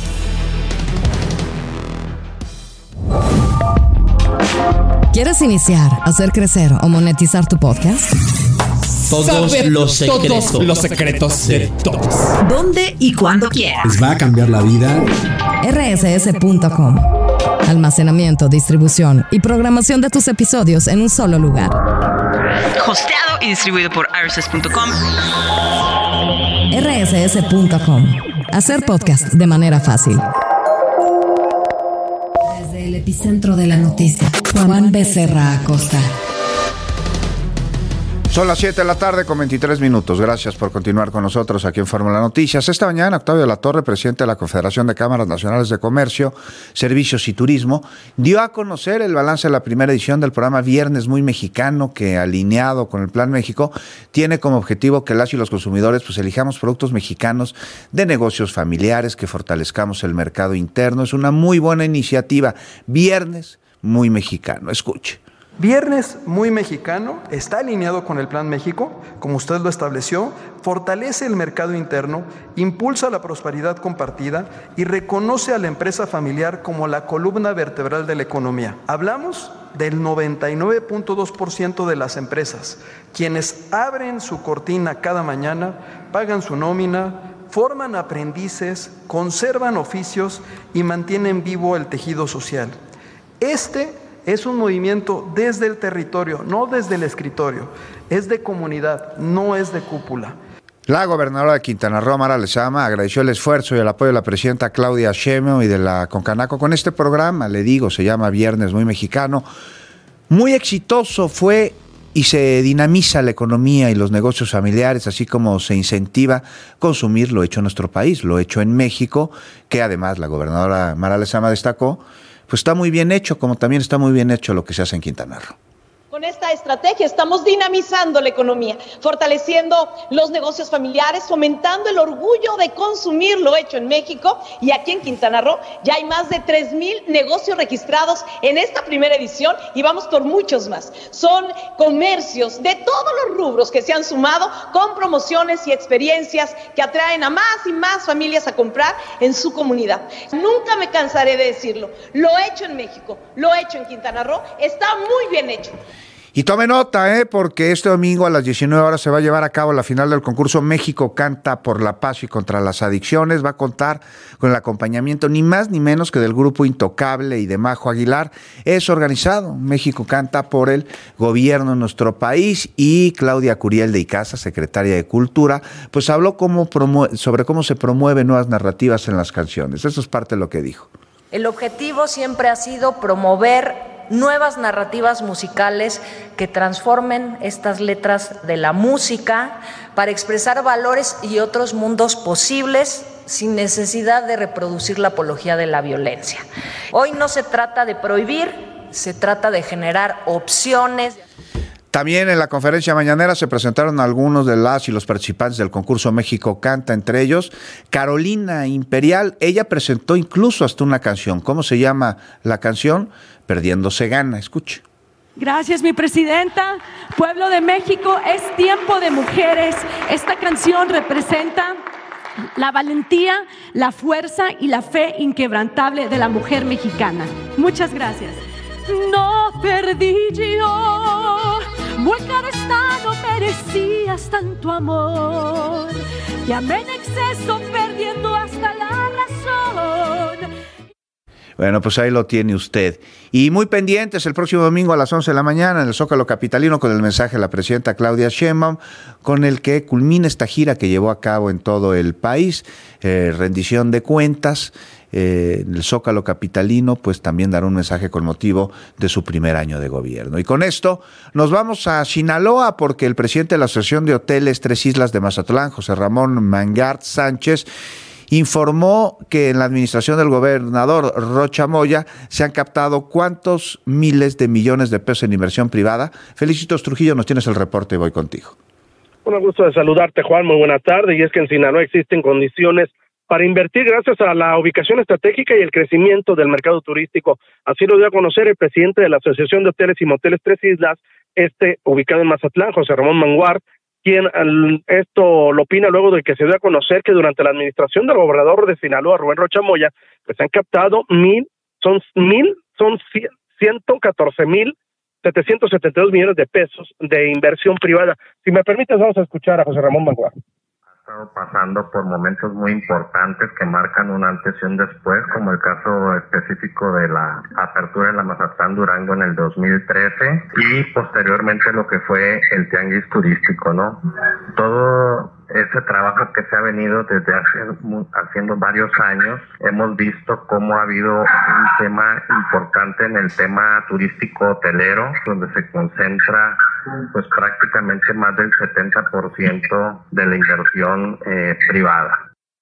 ¿Quieres iniciar, hacer crecer o monetizar tu podcast? Todos los secretos de todos. ¿Dónde y cuándo quieras? Les va a cambiar la vida. rss.com. Almacenamiento, distribución y programación de tus episodios en un solo lugar. Hosteado y distribuido por rss.com. rss.com. Hacer podcast de manera fácil. Desde el epicentro de la noticia, Juan Becerra Acosta. Son las 7 de la tarde con 23 minutos. Gracias por continuar con nosotros aquí en Fórmula Noticias. Esta mañana, Octavio de la Torre, presidente de la Confederación de Cámaras Nacionales de Comercio, Servicios y Turismo, dio a conocer el balance de la primera edición del programa Viernes Muy Mexicano, que, alineado con el Plan México, tiene como objetivo que las y los consumidores pues elijamos productos mexicanos de negocios familiares, que fortalezcamos el mercado interno. Es una muy buena iniciativa. Viernes Muy Mexicano. Escuche. Viernes Muy Mexicano está alineado con el Plan México, como usted lo estableció, fortalece el mercado interno, impulsa la prosperidad compartida y reconoce a la empresa familiar como la columna vertebral de la economía. Hablamos del 99.2% de las empresas, quienes abren su cortina cada mañana, pagan su nómina, forman aprendices, conservan oficios y mantienen vivo el tejido social. Es un movimiento desde el territorio, no desde el escritorio. Es de comunidad, no es de cúpula. La gobernadora de Quintana Roo, Mara Lezama, agradeció el esfuerzo y el apoyo de la presidenta Claudia Sheinbaum y de la Concanaco con este programa. Le digo, se llama Viernes Muy Mexicano. Muy exitoso fue y se dinamiza la economía y los negocios familiares, así como se incentiva consumir lo hecho en nuestro país, lo hecho en México, que además la gobernadora Mara Lezama destacó, pues está muy bien hecho, como también está muy bien hecho lo que se hace en Quintana Roo. Con esta estrategia estamos dinamizando la economía, fortaleciendo los negocios familiares, fomentando el orgullo de consumir lo hecho en México. Y aquí en Quintana Roo ya hay más de 3,000 negocios registrados en esta primera edición y vamos por muchos más. Son comercios de todos los rubros que se han sumado con promociones y experiencias que atraen a más y más familias a comprar en su comunidad. Nunca me cansaré de decirlo, lo hecho en México, lo hecho en Quintana Roo está muy bien hecho. Y tome nota, porque este domingo a las 19 horas se va a llevar a cabo la final del concurso México Canta por la Paz y contra las Adicciones. Va a contar con el acompañamiento ni más ni menos que del grupo Intocable y de Majo Aguilar. Es organizado México Canta por el gobierno de nuestro país, y Claudia Curiel de Icaza, secretaria de Cultura, pues habló sobre cómo se promueven nuevas narrativas en las canciones. Eso es parte de lo que dijo. El objetivo siempre ha sido promover nuevas narrativas musicales que transformen estas letras de la música para expresar valores y otros mundos posibles sin necesidad de reproducir la apología de la violencia. Hoy no se trata de prohibir, se trata de generar opciones. También en la conferencia mañanera se presentaron algunos de las y los participantes del concurso México Canta, entre ellos Carolina Imperial. Ella presentó incluso hasta una canción. ¿Cómo se llama la canción? Perdiendo se gana. Escuche. Gracias, mi presidenta. Pueblo de México, es tiempo de mujeres. Esta canción representa la valentía, la fuerza y la fe inquebrantable de la mujer mexicana. Muchas gracias. No perdí yo, mueca de esta no merecías tanto amor. Llamé en exceso perdiendo hasta la razón. Bueno, pues ahí lo tiene usted. Y muy pendientes el próximo domingo a las 11 de la mañana en el Zócalo Capitalino con el mensaje de la presidenta Claudia Sheinbaum, con el que culmina esta gira que llevó a cabo en todo el país, rendición de cuentas. El Zócalo Capitalino pues también dará un mensaje con motivo de su primer año de gobierno. Y con esto nos vamos a Sinaloa porque el presidente de la Asociación de Hoteles Tres Islas de Mazatlán, José Ramón Mangart Sánchez, informó que en la administración del gobernador Rocha Moya se han captado ¿cuántos miles de millones de pesos en inversión privada? Felicitos Trujillo, nos tienes el reporte y voy contigo. Un gusto de saludarte, Juan, muy buena tarde. Y es que en Sinaloa existen condiciones para invertir gracias a la ubicación estratégica y el crecimiento del mercado turístico. Así lo dio a conocer el presidente de la Asociación de Hoteles y Moteles Tres Islas, ubicado en Mazatlán, José Ramón Mangart, quien esto lo opina luego de que se dio a conocer que durante la administración del gobernador de Sinaloa, Rubén Rocha Moya, pues han captado 114,772 millones de pesos de inversión privada. Si me permites, vamos a escuchar a José Ramón Mangart. Estado pasando por momentos muy importantes que marcan un antes y un después, como el caso específico de la apertura de la Mazatlán Durango en el 2013 y posteriormente lo que fue el tianguis turístico, ¿no? Todo ese trabajo que se ha venido desde haciendo varios años, hemos visto cómo ha habido un tema importante en el tema turístico hotelero, donde se concentra pues prácticamente más del 70% de la inversión privada.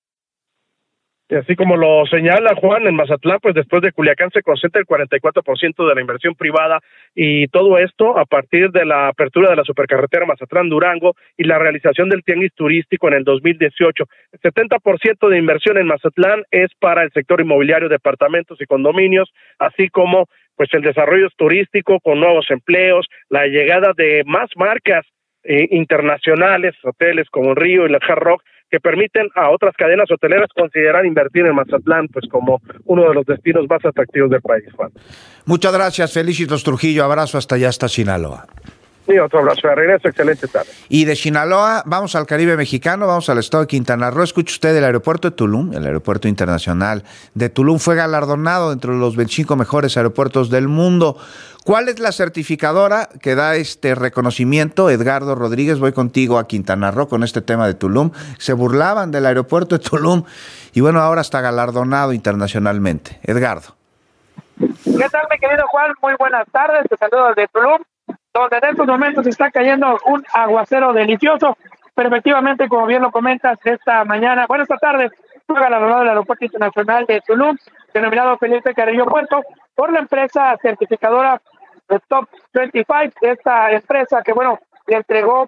Y así como lo señala Juan, en Mazatlán, pues después de Culiacán se concentra el 44% de la inversión privada, y todo esto a partir de la apertura de la supercarretera Mazatlán-Durango y la realización del tianguis turístico en el 2018. El 70% de inversión en Mazatlán es para el sector inmobiliario, departamentos y condominios, así como pues el desarrollo turístico con nuevos empleos, la llegada de más marcas internacionales, hoteles como Río y la Hard Rock, que permiten a otras cadenas hoteleras considerar invertir en Mazatlán pues como uno de los destinos más atractivos del país, Juan. Muchas gracias, Felicitos Trujillo, abrazo hasta allá, hasta Sinaloa. Sí, otro abrazo de regreso, excelente tarde. Y de Sinaloa vamos al Caribe mexicano, vamos al estado de Quintana Roo. Escuche usted, el aeropuerto de Tulum, el aeropuerto internacional de Tulum fue galardonado entre los 25 mejores aeropuertos del mundo. ¿Cuál es la certificadora que da este reconocimiento? Edgardo Rodríguez, voy contigo a Quintana Roo con este tema de Tulum. Se burlaban del aeropuerto de Tulum y bueno, ahora está galardonado internacionalmente. Edgardo. ¿Qué tal, mi querido Juan? Muy buenas tardes, te saludo desde Tulum, donde en estos momentos está cayendo un aguacero delicioso, pero efectivamente, como bien lo comentas, esta tarde, fue galardonado del Aeropuerto Internacional de Tulum, denominado Felipe Carrillo Puerto, por la empresa certificadora de Top 25, esta empresa que, le entregó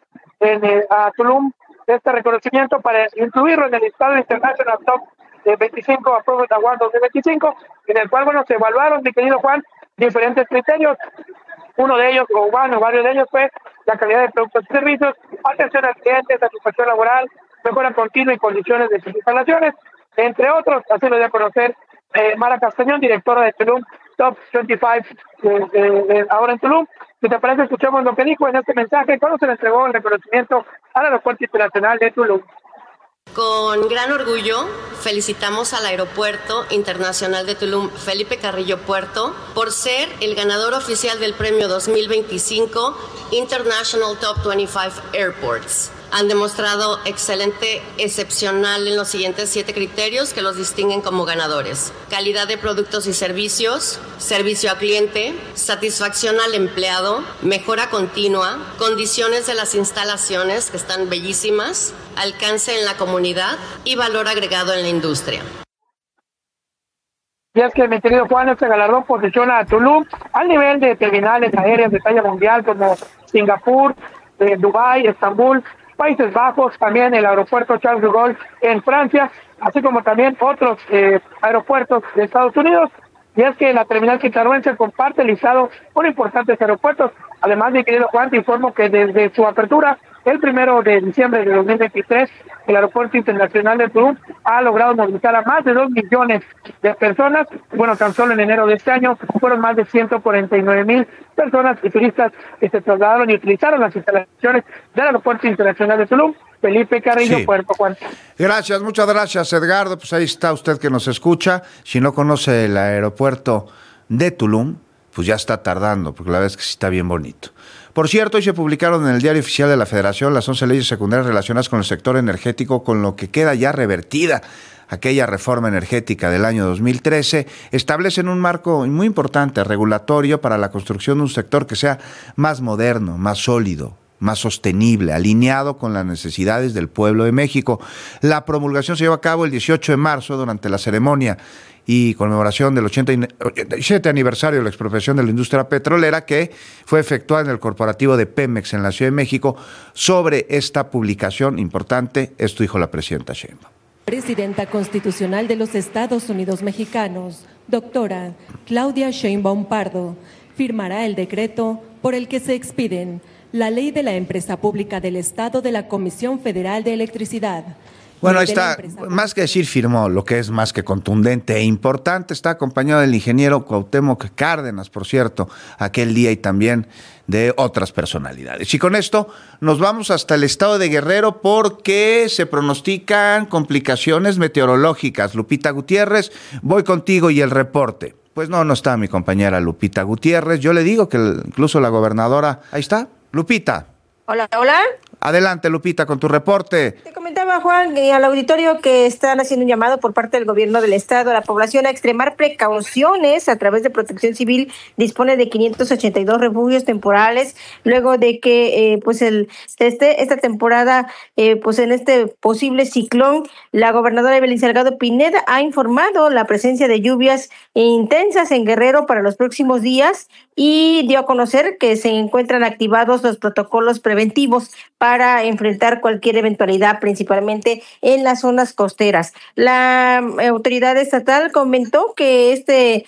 a Tulum este reconocimiento para incluirlo en el listado International Top 25 Approved Award 2025, en el cual, se evaluaron, mi querido Juan, diferentes criterios. Uno de ellos, varios de ellos, fue la calidad de productos y servicios, atención al cliente, satisfacción laboral, mejora continua y condiciones de sus instalaciones, entre otros. Así lo dio a conocer Mara Castañón, directora de Tulum Top 25, ahora en Tulum. Si te parece, escuchemos lo que dijo en este mensaje cuando se le entregó el reconocimiento al Aeropuerto Internacional de Tulum. Con gran orgullo felicitamos al Aeropuerto Internacional de Tulum Felipe Carrillo Puerto por ser el ganador oficial del premio 2025 International Top 25 Airports. Han demostrado excepcional en los siguientes 7 criterios que los distinguen como ganadores: calidad de productos y servicios, servicio al cliente, satisfacción al empleado, mejora continua, condiciones de las instalaciones, que están bellísimas, alcance en la comunidad y valor agregado en la industria. Y es que, mi querido Juan, este galardón posiciona a Tulum al nivel de terminales aéreas de talla mundial como Singapur, Dubái, Estambul, Países Bajos, también el aeropuerto Charles de Gaulle en Francia, así como también otros aeropuertos de Estados Unidos. Y es que la terminal quintanarroense comparte listado con importantes aeropuertos. Además, mi querido Juan, te informo que desde su apertura el 1 de diciembre de 2023, el Aeropuerto Internacional de Tulum ha logrado movilizar a más de 2 millones de personas. Tan solo en enero de este año fueron más de 149,000 personas y turistas que se trasladaron y utilizaron las instalaciones del Aeropuerto Internacional de Tulum. Felipe Carrillo Puerto, Juan. Gracias, muchas gracias, Edgardo. Pues ahí está usted que nos escucha. Si no conoce el aeropuerto de Tulum, pues ya está tardando, porque la verdad es que sí está bien bonito. Por cierto, hoy se publicaron en el Diario Oficial de la Federación las 11 leyes secundarias relacionadas con el sector energético, con lo que queda ya revertida aquella reforma energética del año 2013, establecen un marco muy importante, regulatorio, para la construcción de un sector que sea más moderno, más sólido, más sostenible, alineado con las necesidades del pueblo de México. La promulgación se llevó a cabo el 18 de marzo durante la ceremonia y conmemoración del 87 aniversario de la expropiación de la industria petrolera, que fue efectuada en el corporativo de Pemex en la Ciudad de México. Sobre esta publicación importante, esto dijo la presidenta Sheinbaum. Presidenta Constitucional de los Estados Unidos Mexicanos, doctora Claudia Sheinbaum Pardo, firmará el decreto por el que se expiden la Ley de la Empresa Pública del Estado de la Comisión Federal de Electricidad. Bueno, ahí está, más que decir firmó, lo que es más que contundente e importante, está acompañado del ingeniero Cuauhtémoc Cárdenas, por cierto, aquel día, y también de otras personalidades. Y con esto nos vamos hasta el estado de Guerrero, porque se pronostican complicaciones meteorológicas. Lupita Gutiérrez, voy contigo y el reporte. Pues no está mi compañera Lupita Gutiérrez. Yo le digo que incluso la gobernadora, ahí está, Lupita. Hola. Adelante, Lupita, con tu reporte. Te comentaba, Juan, al auditorio que están haciendo un llamado por parte del gobierno del estado a la población a extremar precauciones. A través de Protección Civil dispone de 582 refugios temporales, luego de que esta temporada, en este posible ciclón, la gobernadora Evelyn Salgado Pineda ha informado la presencia de lluvias intensas en Guerrero para los próximos días, y dio a conocer que se encuentran activados los protocolos preventivos para enfrentar cualquier eventualidad, principalmente en las zonas costeras. La autoridad estatal comentó que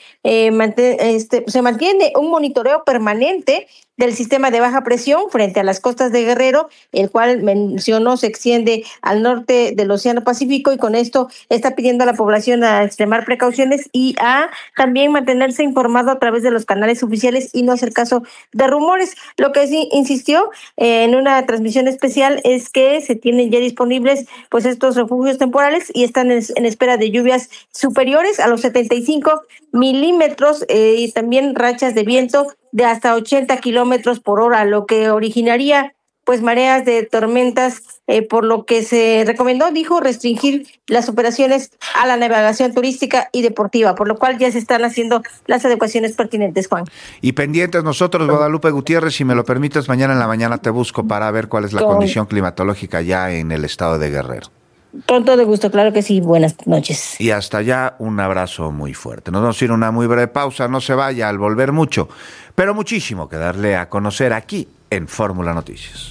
se mantiene un monitoreo permanente del sistema de baja presión frente a las costas de Guerrero, el cual mencionó se extiende al norte del Océano Pacífico, y con esto está pidiendo a la población a extremar precauciones y a también mantenerse informado a través de los canales oficiales y no hacer caso de rumores. Lo que sí insistió en una transmisión especial es que se tienen ya disponibles estos refugios temporales y están en espera de lluvias superiores a los 75 milímetros y también rachas de viento de hasta 80 kilómetros por hora, lo que originaría mareas de tormentas, por lo que se recomendó, dijo, restringir las operaciones a la navegación turística y deportiva, por lo cual ya se están haciendo las adecuaciones pertinentes, Juan. Y pendientes nosotros, Guadalupe Gutiérrez, si me lo permites, mañana en la mañana te busco para ver cuál es la condición climatológica ya en el estado de Guerrero. Con todo gusto, claro que sí. Buenas noches. Y hasta allá, un abrazo muy fuerte. Nos vamos a ir a una muy breve pausa. No se vaya, al volver mucho, pero muchísimo que darle a conocer aquí en Fórmula Noticias.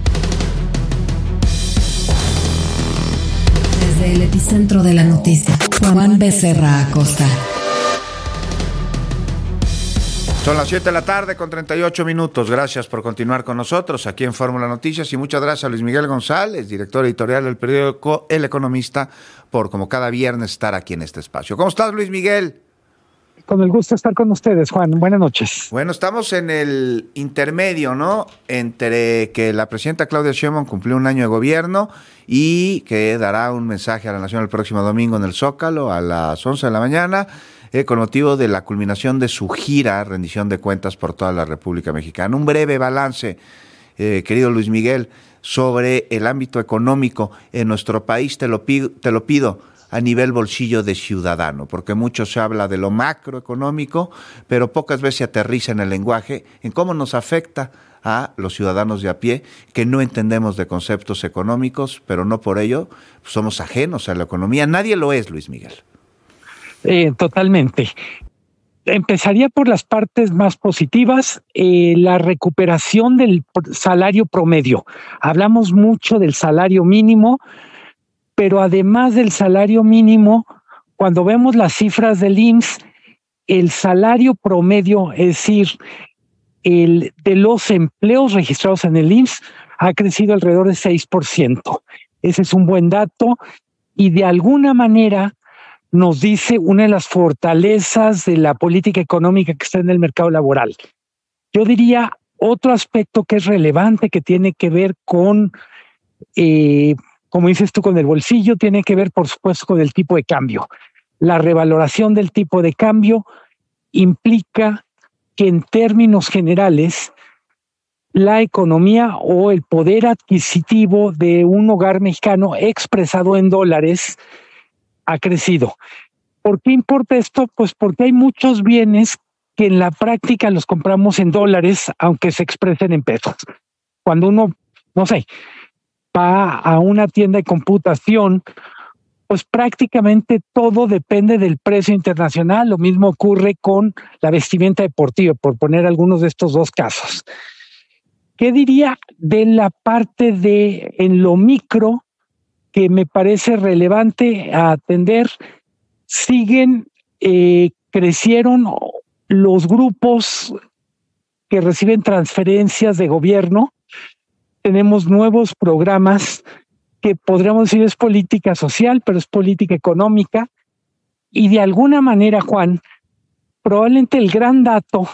Desde el epicentro de la noticia, Juan Becerra Acosta. Son las 7 de la tarde con 38 minutos. Gracias por continuar con nosotros aquí en Fórmula Noticias, y muchas gracias a Luis Miguel González, director editorial del periódico El Economista, por, como cada viernes, estar aquí en este espacio. ¿Cómo estás, Luis Miguel? Con el gusto de estar con ustedes, Juan. Buenas noches. Bueno, estamos en el intermedio, ¿no?, entre que la presidenta Claudia Sheinbaum cumplió un año de gobierno y que dará un mensaje a la nación el próximo domingo en el Zócalo a las 11 de la mañana, con motivo de la culminación de su gira, rendición de cuentas por toda la República Mexicana. Un breve balance, querido Luis Miguel, sobre el ámbito económico en nuestro país. Te lo pido a nivel bolsillo de ciudadano, porque mucho se habla de lo macroeconómico, pero pocas veces se aterriza en el lenguaje, en cómo nos afecta a los ciudadanos de a pie, que no entendemos de conceptos económicos, pero no por ello somos ajenos a la economía. Nadie lo es, Luis Miguel. Totalmente. Empezaría por las partes más positivas, la recuperación del salario promedio. Hablamos mucho del salario mínimo, pero además del salario mínimo, cuando vemos las cifras del IMSS, el salario promedio, es decir, el de los empleos registrados en el IMSS, ha crecido alrededor de 6%. Ese es un buen dato, y de alguna manera nos dice una de las fortalezas de la política económica que está en el mercado laboral. Yo diría otro aspecto que es relevante, que tiene que ver con como dices tú, con el bolsillo, tiene que ver, por supuesto, con el tipo de cambio. La revaloración del tipo de cambio implica que en términos generales la economía o el poder adquisitivo de un hogar mexicano expresado en dólares ha crecido. ¿Por qué importa esto? Pues porque hay muchos bienes que en la práctica los compramos en dólares, aunque se expresen en pesos. Cuando uno, no sé, va a una tienda de computación, pues prácticamente todo depende del precio internacional. Lo mismo ocurre con la vestimenta deportiva, por poner algunos de estos dos casos. ¿Qué diría de la parte de en lo micro que me parece relevante a atender? Crecieron los grupos que reciben transferencias de gobierno. Tenemos nuevos programas que podríamos decir es política social, pero es política económica. Y de alguna manera, Juan, probablemente el gran dato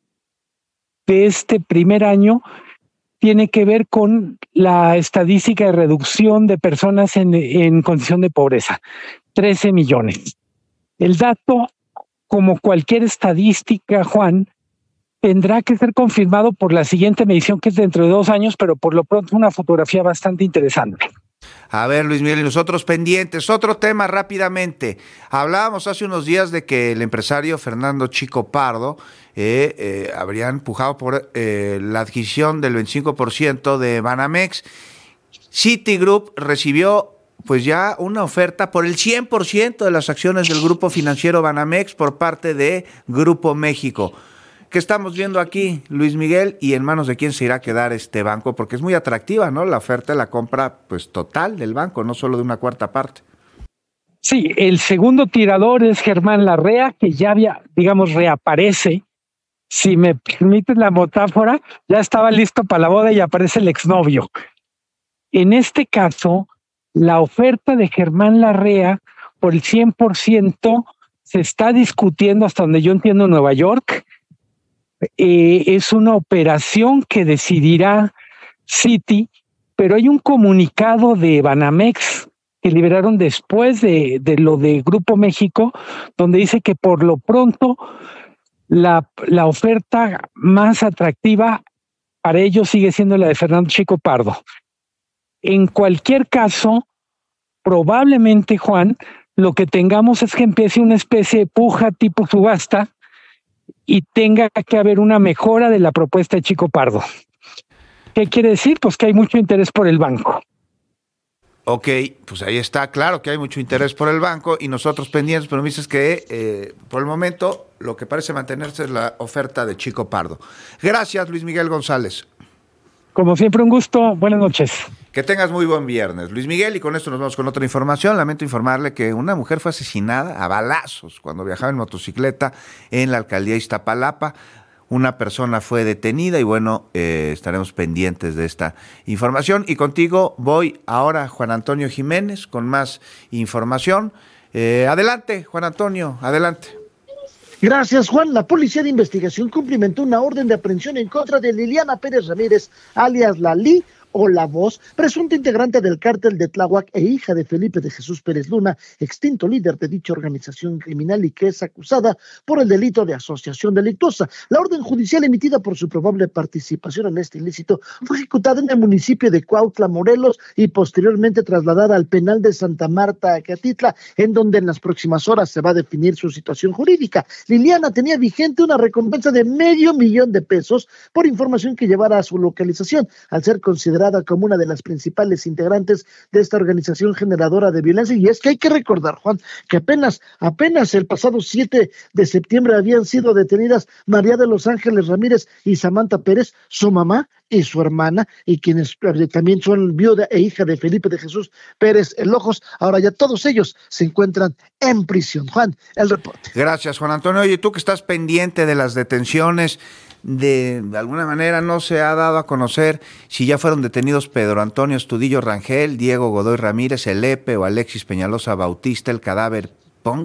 de este primer año tiene que ver con la estadística de reducción de personas en condición de pobreza, 13 millones. El dato, como cualquier estadística, Juan, tendrá que ser confirmado por la siguiente medición, que es dentro de 2 años, pero por lo pronto una fotografía bastante interesante. A ver, Luis Miguel, y nosotros pendientes. Otro tema rápidamente. Hablábamos hace unos días de que el empresario Fernando Chico Pardo habría empujado por la adquisición del 25% de Banamex. Citigroup recibió pues ya una oferta por el 100% de las acciones del grupo financiero Banamex por parte de Grupo México. ¿Qué estamos viendo aquí, Luis Miguel? ¿Y en manos de quién se irá a quedar este banco? Porque es muy atractiva, ¿no? La oferta de la compra pues total del banco, no solo de una cuarta parte. Sí, el segundo tirador es Germán Larrea, que ya reaparece. Si me permites la metáfora, ya estaba listo para la boda y aparece el exnovio. En este caso, la oferta de Germán Larrea por el 100% se está discutiendo hasta donde yo entiendo en Nueva York. Es una operación que decidirá Citi, pero hay un comunicado de Banamex que liberaron después de lo de Grupo México, donde dice que por lo pronto la oferta más atractiva para ellos sigue siendo la de Fernando Chico Pardo. En cualquier caso, probablemente, Juan, lo que tengamos es que empiece una especie de puja tipo subasta y tenga que haber una mejora de la propuesta de Chico Pardo. ¿Qué quiere decir? Pues que hay mucho interés por el banco. Ok, pues ahí está, claro que hay mucho interés por el banco y nosotros pendientes, pero me dices que por el momento lo que parece mantenerse es la oferta de Chico Pardo. Gracias, Luis Miguel González. Como siempre, un gusto. Buenas noches. Que tengas muy buen viernes, Luis Miguel, y con esto nos vamos con otra información. Lamento informarle que una mujer fue asesinada a balazos cuando viajaba en motocicleta en la alcaldía de Iztapalapa. Una persona fue detenida y bueno, estaremos pendientes de esta información. Y contigo voy ahora, Juan Antonio Jiménez, con más información. Adelante, Juan Antonio, adelante. Gracias, Juan. La Policía de Investigación cumplimentó una orden de aprehensión en contra de Liliana Pérez Ramírez, alias Lali, o La Voz, presunta integrante del cártel de Tláhuac e hija de Felipe de Jesús Pérez Luna, extinto líder de dicha organización criminal y que es acusada por el delito de asociación delictuosa. La orden judicial emitida por su probable participación en este ilícito fue ejecutada en el municipio de Cuautla, Morelos, y posteriormente trasladada al penal de Santa Marta, Acatitla, en donde en las próximas horas se va a definir su situación jurídica. Liliana tenía vigente una recompensa de $500,000 por información que llevara a su localización, al ser considerada como una de las principales integrantes de esta organización generadora de violencia. Y es que hay que recordar, Juan, que apenas el pasado 7 de septiembre habían sido detenidas María de los Ángeles Ramírez y Samantha Pérez, su mamá y su hermana, y quienes también son viuda e hija de Felipe de Jesús Pérez Lojos. Ahora ya todos ellos se encuentran en prisión. Juan, el reporte. Gracias, Juan Antonio. Oye, tú que estás pendiente de las detenciones, de alguna manera no se ha dado a conocer si ya fueron detenidos Pedro Antonio Estudillo Rangel, Diego Godoy Ramírez, el Epe o Alexis Peñalosa Bautista, el cadáver Punk,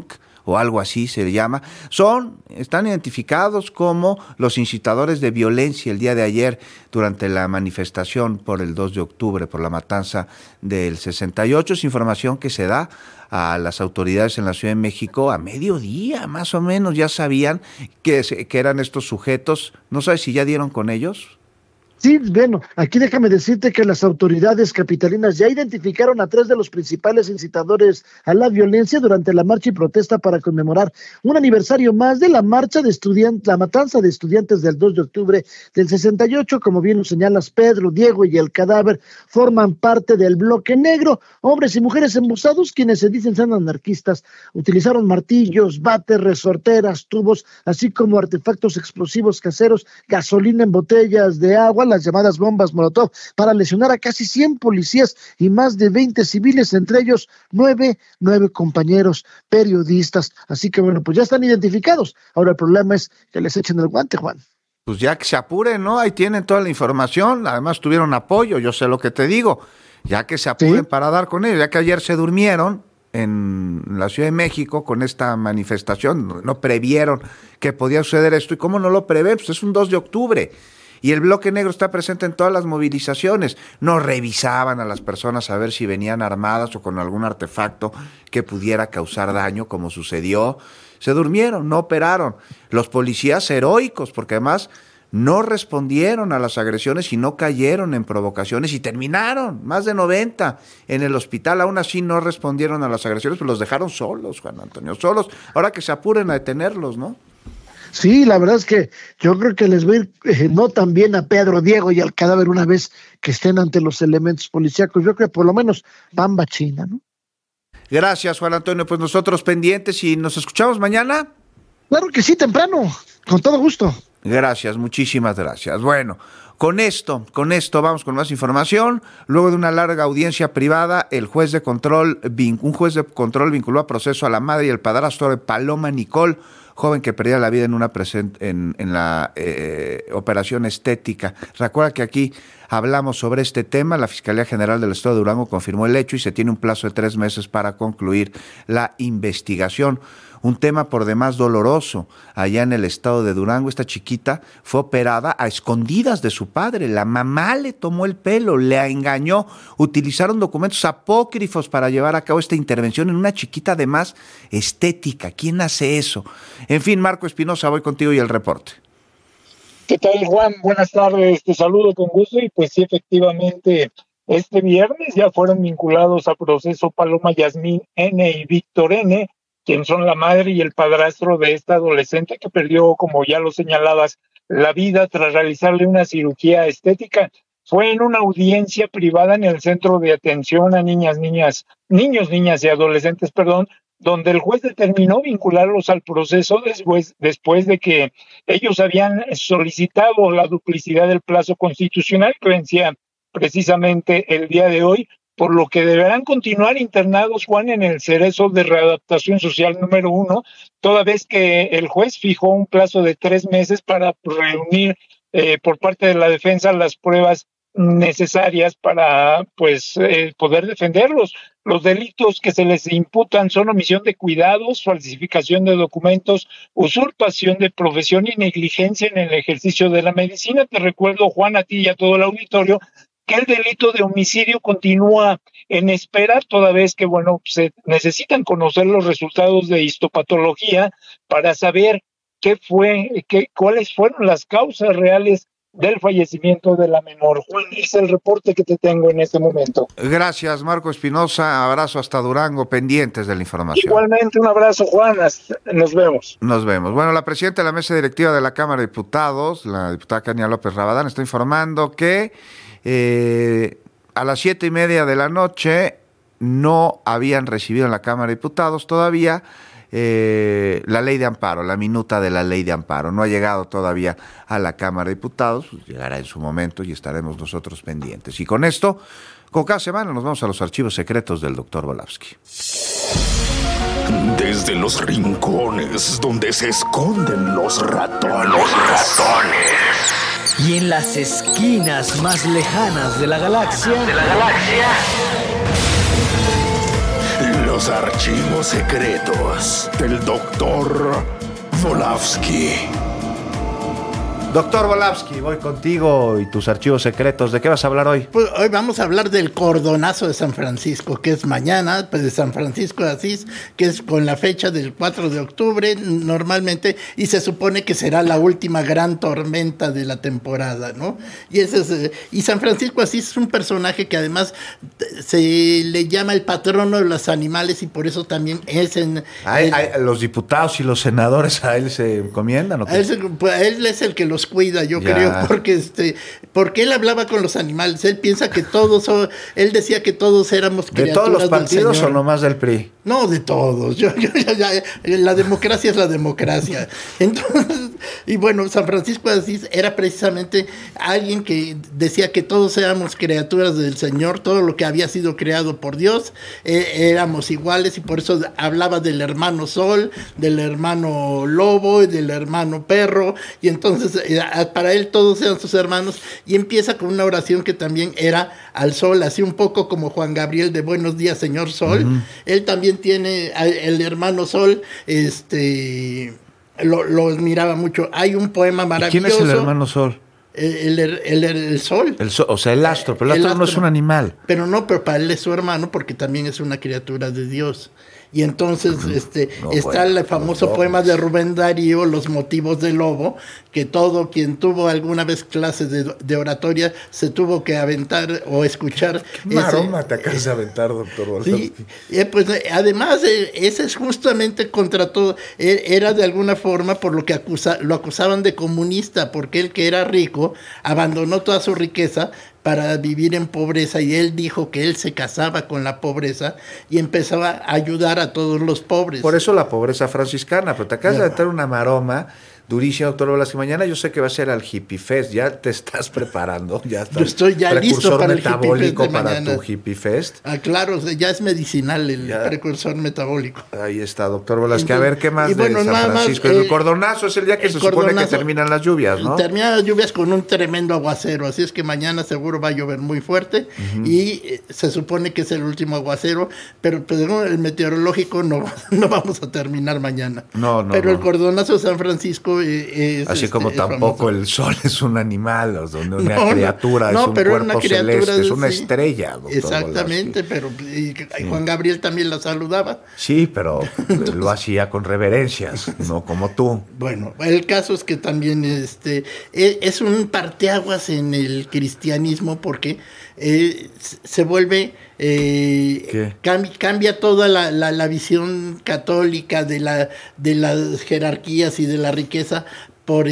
o algo así se llama, están identificados como los incitadores de violencia el día de ayer durante la manifestación por el 2 de octubre, por la matanza del 68. Es información que se da a las autoridades en la Ciudad de México a mediodía, más o menos, ya sabían que eran estos sujetos. ¿No sabes si ya dieron con ellos? Sí, bueno, aquí déjame decirte que las autoridades capitalinas ya identificaron a 3 de los principales incitadores a la violencia durante la marcha y protesta para conmemorar un aniversario más de la marcha de estudiantes, la matanza de estudiantes del 2 de octubre del 68. Como bien lo señalas, Pedro, Diego y el cadáver forman parte del bloque negro. Hombres y mujeres embusados, quienes se dicen ser anarquistas, utilizaron martillos, bates, resorteras, tubos, así como artefactos explosivos caseros, gasolina en botellas de agua, las llamadas bombas Molotov, para lesionar a casi 100 policías y más de 20 civiles, entre ellos 9 compañeros periodistas. Así que bueno, pues ya están identificados. Ahora el problema es que les echen el guante, Juan. Pues ya que se apuren, ¿no? Ahí tienen toda la información, además tuvieron apoyo, yo sé lo que te digo, ya que se apuren para dar con ellos, ya que ayer se durmieron en la Ciudad de México con esta manifestación, no previeron que podía suceder esto, y cómo no lo prevén, pues es un 2 de octubre. Y el bloque negro está presente en todas las movilizaciones. No revisaban a las personas a ver si venían armadas o con algún artefacto que pudiera causar daño, como sucedió. Se durmieron, no operaron. Los policías heroicos, porque además no respondieron a las agresiones y no cayeron en provocaciones y terminaron, más de 90 en el hospital. Aún así no respondieron a las agresiones, pues los dejaron solos, Juan Antonio, solos. Ahora que se apuren a detenerlos, ¿no? Sí, la verdad es que yo creo que les va a ir no tan bien a Pedro, Diego y al cadáver una vez que estén ante los elementos policíacos. Yo creo que por lo menos pamba china, ¿no? Gracias, Juan Antonio. Pues nosotros pendientes y nos escuchamos mañana. Claro que sí, temprano, con todo gusto. Gracias, muchísimas gracias. Bueno, con esto vamos con más información. Luego de una larga audiencia privada, un juez de control vinculó a proceso a la madre y el padrastro de Paloma Nicole, joven que perdía la vida en la operación estética. Recuerda que aquí hablamos sobre este tema. La Fiscalía General del Estado de Durango confirmó el hecho y se tiene un plazo de 3 meses para concluir la investigación. Un tema por demás doloroso allá en el estado de Durango. Esta chiquita fue operada a escondidas de su padre. La mamá le tomó el pelo, le engañó. Utilizaron documentos apócrifos para llevar a cabo esta intervención en una chiquita además estética. ¿Quién hace eso? En fin, Marco Espinosa, voy contigo y el reporte. ¿Qué tal, Juan? Buenas tardes, te saludo con gusto. Y pues sí, efectivamente, este viernes ya fueron vinculados a proceso Paloma Yasmín N. y Víctor N., quien son la madre y el padrastro de esta adolescente que perdió, como ya lo señalabas, la vida tras realizarle una cirugía estética. Fue en una audiencia privada en el Centro de Atención a Niños, Niñas y Adolescentes, donde el juez determinó vincularlos al proceso después de que ellos habían solicitado la duplicidad del plazo constitucional que vencía precisamente el día de hoy, por lo que deberán continuar internados, Juan, en el Cerezo de Readaptación Social número 1, toda vez que el juez fijó un plazo de 3 meses para reunir por parte de la defensa las pruebas necesarias para poder defenderlos. Los delitos que se les imputan son omisión de cuidados, falsificación de documentos, usurpación de profesión y negligencia en el ejercicio de la medicina. Te recuerdo, Juan, a ti y a todo el auditorio, que el delito de homicidio continúa en espera, toda vez que, se necesitan conocer los resultados de histopatología para saber cuáles fueron las causas reales del fallecimiento de la menor. Juan, es el reporte que te tengo en este momento. Gracias, Marco Espinosa. Abrazo hasta Durango, pendientes de la información. Igualmente, un abrazo, Juan. Nos vemos. Nos vemos. Bueno, la presidenta de la mesa directiva de la Cámara de Diputados, la diputada Kenia López Rabadán, está informando que a las 7:30 de la noche no habían recibido en la Cámara de Diputados todavía la ley de amparo, la minuta de la ley de amparo. No ha llegado todavía a la Cámara de Diputados, pues llegará en su momento y estaremos nosotros pendientes. Y con esto, como cada semana, nos vamos a los archivos secretos del Dr. Volavsky. Desde los rincones donde se esconden los ratones. Y en las esquinas más lejanas de la galaxia. Los Los archivos secretos del Dr. Volavsky. Doctor Volavsky, voy contigo y tus archivos secretos. ¿De qué vas a hablar hoy? Pues hoy vamos a hablar del cordonazo de San Francisco, que es mañana, pues de San Francisco de Asís, que es con la fecha del 4 de octubre normalmente, y se supone que será la última gran tormenta de la temporada, ¿no? Y San Francisco de Asís es un personaje que además se le llama el patrono de los animales y por eso también es los diputados y los senadores a él se encomiendan, ¿o qué? Él es el que los cuida, yo creo, porque él hablaba con los animales. Él piensa que él decía que todos éramos criaturas ¿De todos los partidos o nomás del PRI? No, de todos. La democracia es la democracia. Entonces, y bueno, San Francisco de Asís era precisamente alguien que decía que todos éramos criaturas del Señor, todo lo que había sido creado por Dios, éramos iguales, y por eso hablaba del hermano sol, del hermano lobo y del hermano perro, y entonces para él todos eran sus hermanos, y empieza con una oración que también era al sol, así un poco como Juan Gabriel de Buenos días, señor sol. Él también tiene el hermano sol, lo admiraba mucho. Hay un poema maravilloso. ¿Quién es el hermano sol? El sol. O sea, el astro, pero el astro no es un animal. Pero para él es su hermano porque también es una criatura de Dios. Y entonces el famoso poema de Rubén Darío, Los motivos del lobo, que todo quien tuvo alguna vez clases de oratoria se tuvo que aventar o escuchar. ¿Qué maroma te acabas de aventar, doctor Volavsky? Sí, pues además ese es justamente contra todo, era de alguna forma por lo que lo acusaban de comunista, porque él, que era rico, abandonó toda su riqueza para vivir en pobreza, y él dijo que él se casaba con la pobreza y empezaba a ayudar a todos los pobres. Por eso la pobreza franciscana, pero te acabas de aventar una maroma durísima, doctor Volavsky. Mañana yo sé que va a ser al Hippie Fest, ya te estás preparando, ya estás. Yo estoy ya listo para el metabólico Hippie Fest de para mañana. tu Hippie Fest. Claro, ya es medicinal el precursor metabólico. Ahí está, doctor Volavsky. A ver, ¿qué más de San Francisco? El cordonazo es el día que se supone que terminan las lluvias, ¿no? Terminan las lluvias con un tremendo aguacero, así es que mañana seguro va a llover muy fuerte, y se supone que es el último aguacero, pero pues, el meteorológico no vamos a terminar mañana. Pero el cordonazo de San Francisco es así como tampoco el sol es un animal, o sea, una criatura, es un pero cuerpo celeste, es una estrella. Exactamente, Volavsky. pero Juan Gabriel también la saludaba. Sí, pero lo hacía con reverencias, no como tú. Bueno, el caso es que también es un parteaguas en el cristianismo, porque se vuelve cambia toda la visión católica de las jerarquías y de la riqueza por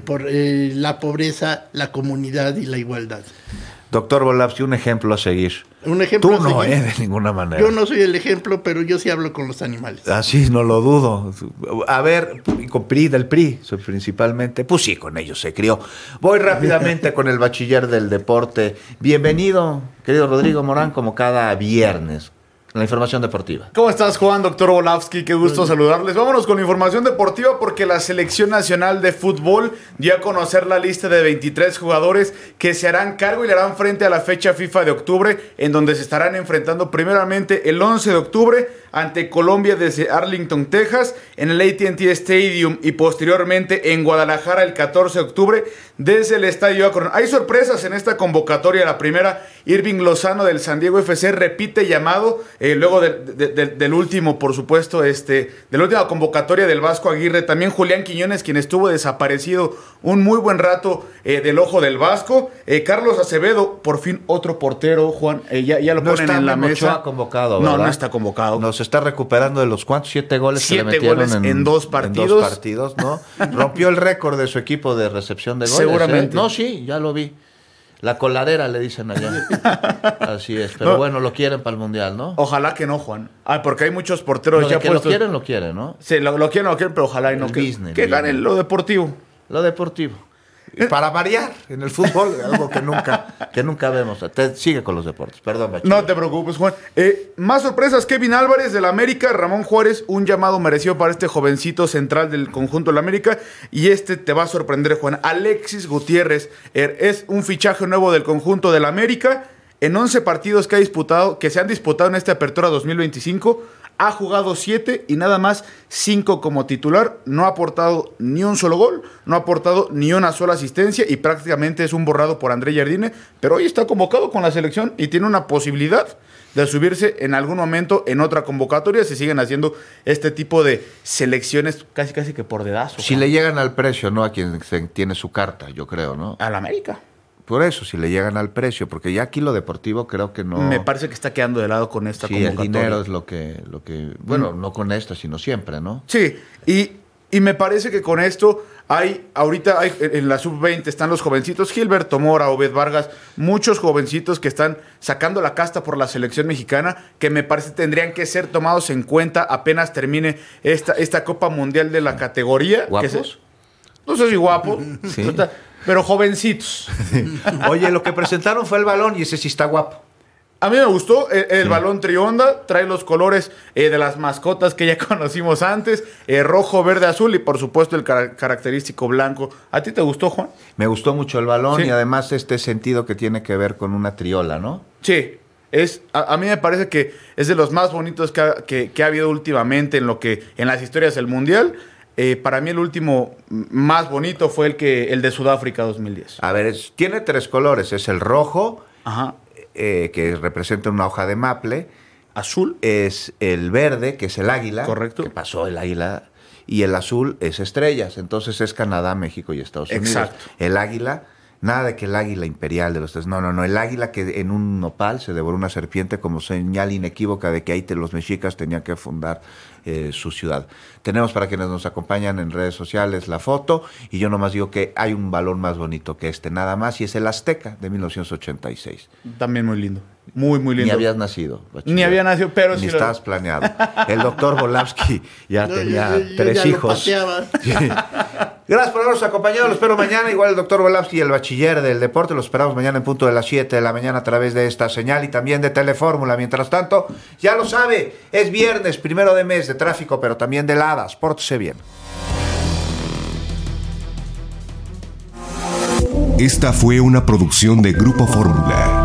la pobreza, la comunidad y la igualdad. Doctor Volavsky, un ejemplo a seguir. Un ejemplo Tú no, de ninguna manera. Yo no soy el ejemplo, pero yo sí hablo con los animales. Así, no lo dudo. A ver, con del PRI, principalmente. Pues sí, con ellos se crió. Voy rápidamente con el bachiller del deporte. Bienvenido, querido Rodrigo Morán, como cada viernes. La información deportiva. ¿Cómo estás, Juan? Doctor Volavsky, qué gusto saludarles. Vámonos con la información deportiva, porque la Selección Nacional de Fútbol dio a conocer la lista de 23 jugadores que se harán cargo y le harán frente a la fecha FIFA de octubre, en donde se estarán enfrentando primeramente el 11 de octubre ante Colombia desde Arlington, Texas, en el AT&T Stadium, y posteriormente en Guadalajara el 14 de octubre desde el Estadio Akron. Hay sorpresas en esta convocatoria. La primera, Irving Lozano del San Diego FC repite llamado, luego del último, por supuesto, de la última convocatoria del Vasco Aguirre. También Julián Quiñones, quien estuvo desaparecido un muy buen rato del ojo del Vasco. Carlos Acevedo, por fin otro portero, Juan, ya lo ponen en la mesa. No está convocado, ¿verdad? No está convocado. Nos está recuperando de los ¿cuántos? 7 goles que le metieron en dos partidos. En 2 partidos, ¿no? Rompió el récord de su equipo de recepción de goles. Seguramente. No, sí, ya lo vi. La coladera le dicen allá. Así es, pero bueno, lo quieren para el Mundial, ¿no? Ojalá que no, Juan. Porque hay muchos porteros ya que puestos. Lo quieren, ¿no? Sí, lo quieren, pero ojalá y no. Que ganen lo deportivo. Lo deportivo. Para variar en el fútbol, algo que nunca vemos. Sigue con los deportes, perdón, Bachiller. No te preocupes, Juan. Más sorpresas, Kevin Álvarez del América, Ramón Juárez, un llamado merecido para este jovencito central del conjunto del América, y te va a sorprender, Juan. Alexis Gutiérrez es un fichaje nuevo del conjunto del América. En 11 partidos que se han disputado en esta apertura 2025, ha jugado 7 y nada más 5 como titular, no ha aportado ni un solo gol, no ha aportado ni una sola asistencia y prácticamente es un borrado por André Jardine, pero hoy está convocado con la selección y tiene una posibilidad de subirse en algún momento en otra convocatoria. Se siguen haciendo este tipo de selecciones casi que por dedazo. Si le llegan al precio, ¿no? A quien tiene su carta, yo creo, ¿no? Al América. Por eso, si le llegan al precio, porque ya aquí lo deportivo creo que no... Me parece que está quedando de lado con esta convocatoria. Sí, el dinero es lo que bueno, no con esta, sino siempre, ¿no? Sí, y me parece que con esto ahorita en la sub-20 están los jovencitos, Gilberto Mora, Obed Vargas, muchos jovencitos que están sacando la casta por la selección mexicana, que me parece tendrían que ser tomados en cuenta apenas termine esta Copa Mundial de la categoría. ¿Guapos? No sé si guapos, sí, pero jovencitos. Sí. Oye, lo que presentaron fue el balón y ese sí está guapo. A mí me gustó el balón Trionda, trae los colores de las mascotas que ya conocimos antes, rojo, verde, azul y por supuesto el característico blanco. ¿A ti te gustó, Juan? Me gustó mucho el balón, sí, y además este sentido que tiene que ver con una triola, ¿no? Sí, a mí me parece que es de los más bonitos que ha habido últimamente en las historias del Mundial. Para mí el último más bonito fue el de Sudáfrica 2010. A ver, tiene 3 colores, es el rojo, ajá, que representa una hoja de maple. Azul. Es el verde, que es el águila. Correcto. Que pasó el águila. Y el azul es estrellas. Entonces es Canadá, México y Estados Unidos. Exacto. El águila, nada de que el águila imperial de los tres. No. El águila que en un nopal se devoró una serpiente como señal inequívoca de que ahí los mexicas tenían que fundar su ciudad. Tenemos para quienes nos acompañan en redes sociales la foto, y yo nomás digo que hay un balón más bonito que nada más, y es el Azteca de 1986. También muy lindo. Muy lindo. Ni habías nacido. Ni había nacido, pero ni sí estabas planeado. El doctor Volavsky ya tenía yo 3 ya hijos. Sí. Gracias por habernos acompañado. Lo espero mañana. Igual el doctor Volavsky y el bachiller del deporte. Lo esperamos mañana en punto de las 7 de la mañana a través de esta señal y también de Telefórmula. Mientras tanto, ya lo sabe, es viernes, 1 de mes de tráfico, pero también de heladas. Pórtese bien. Esta fue una producción de Grupo Fórmula.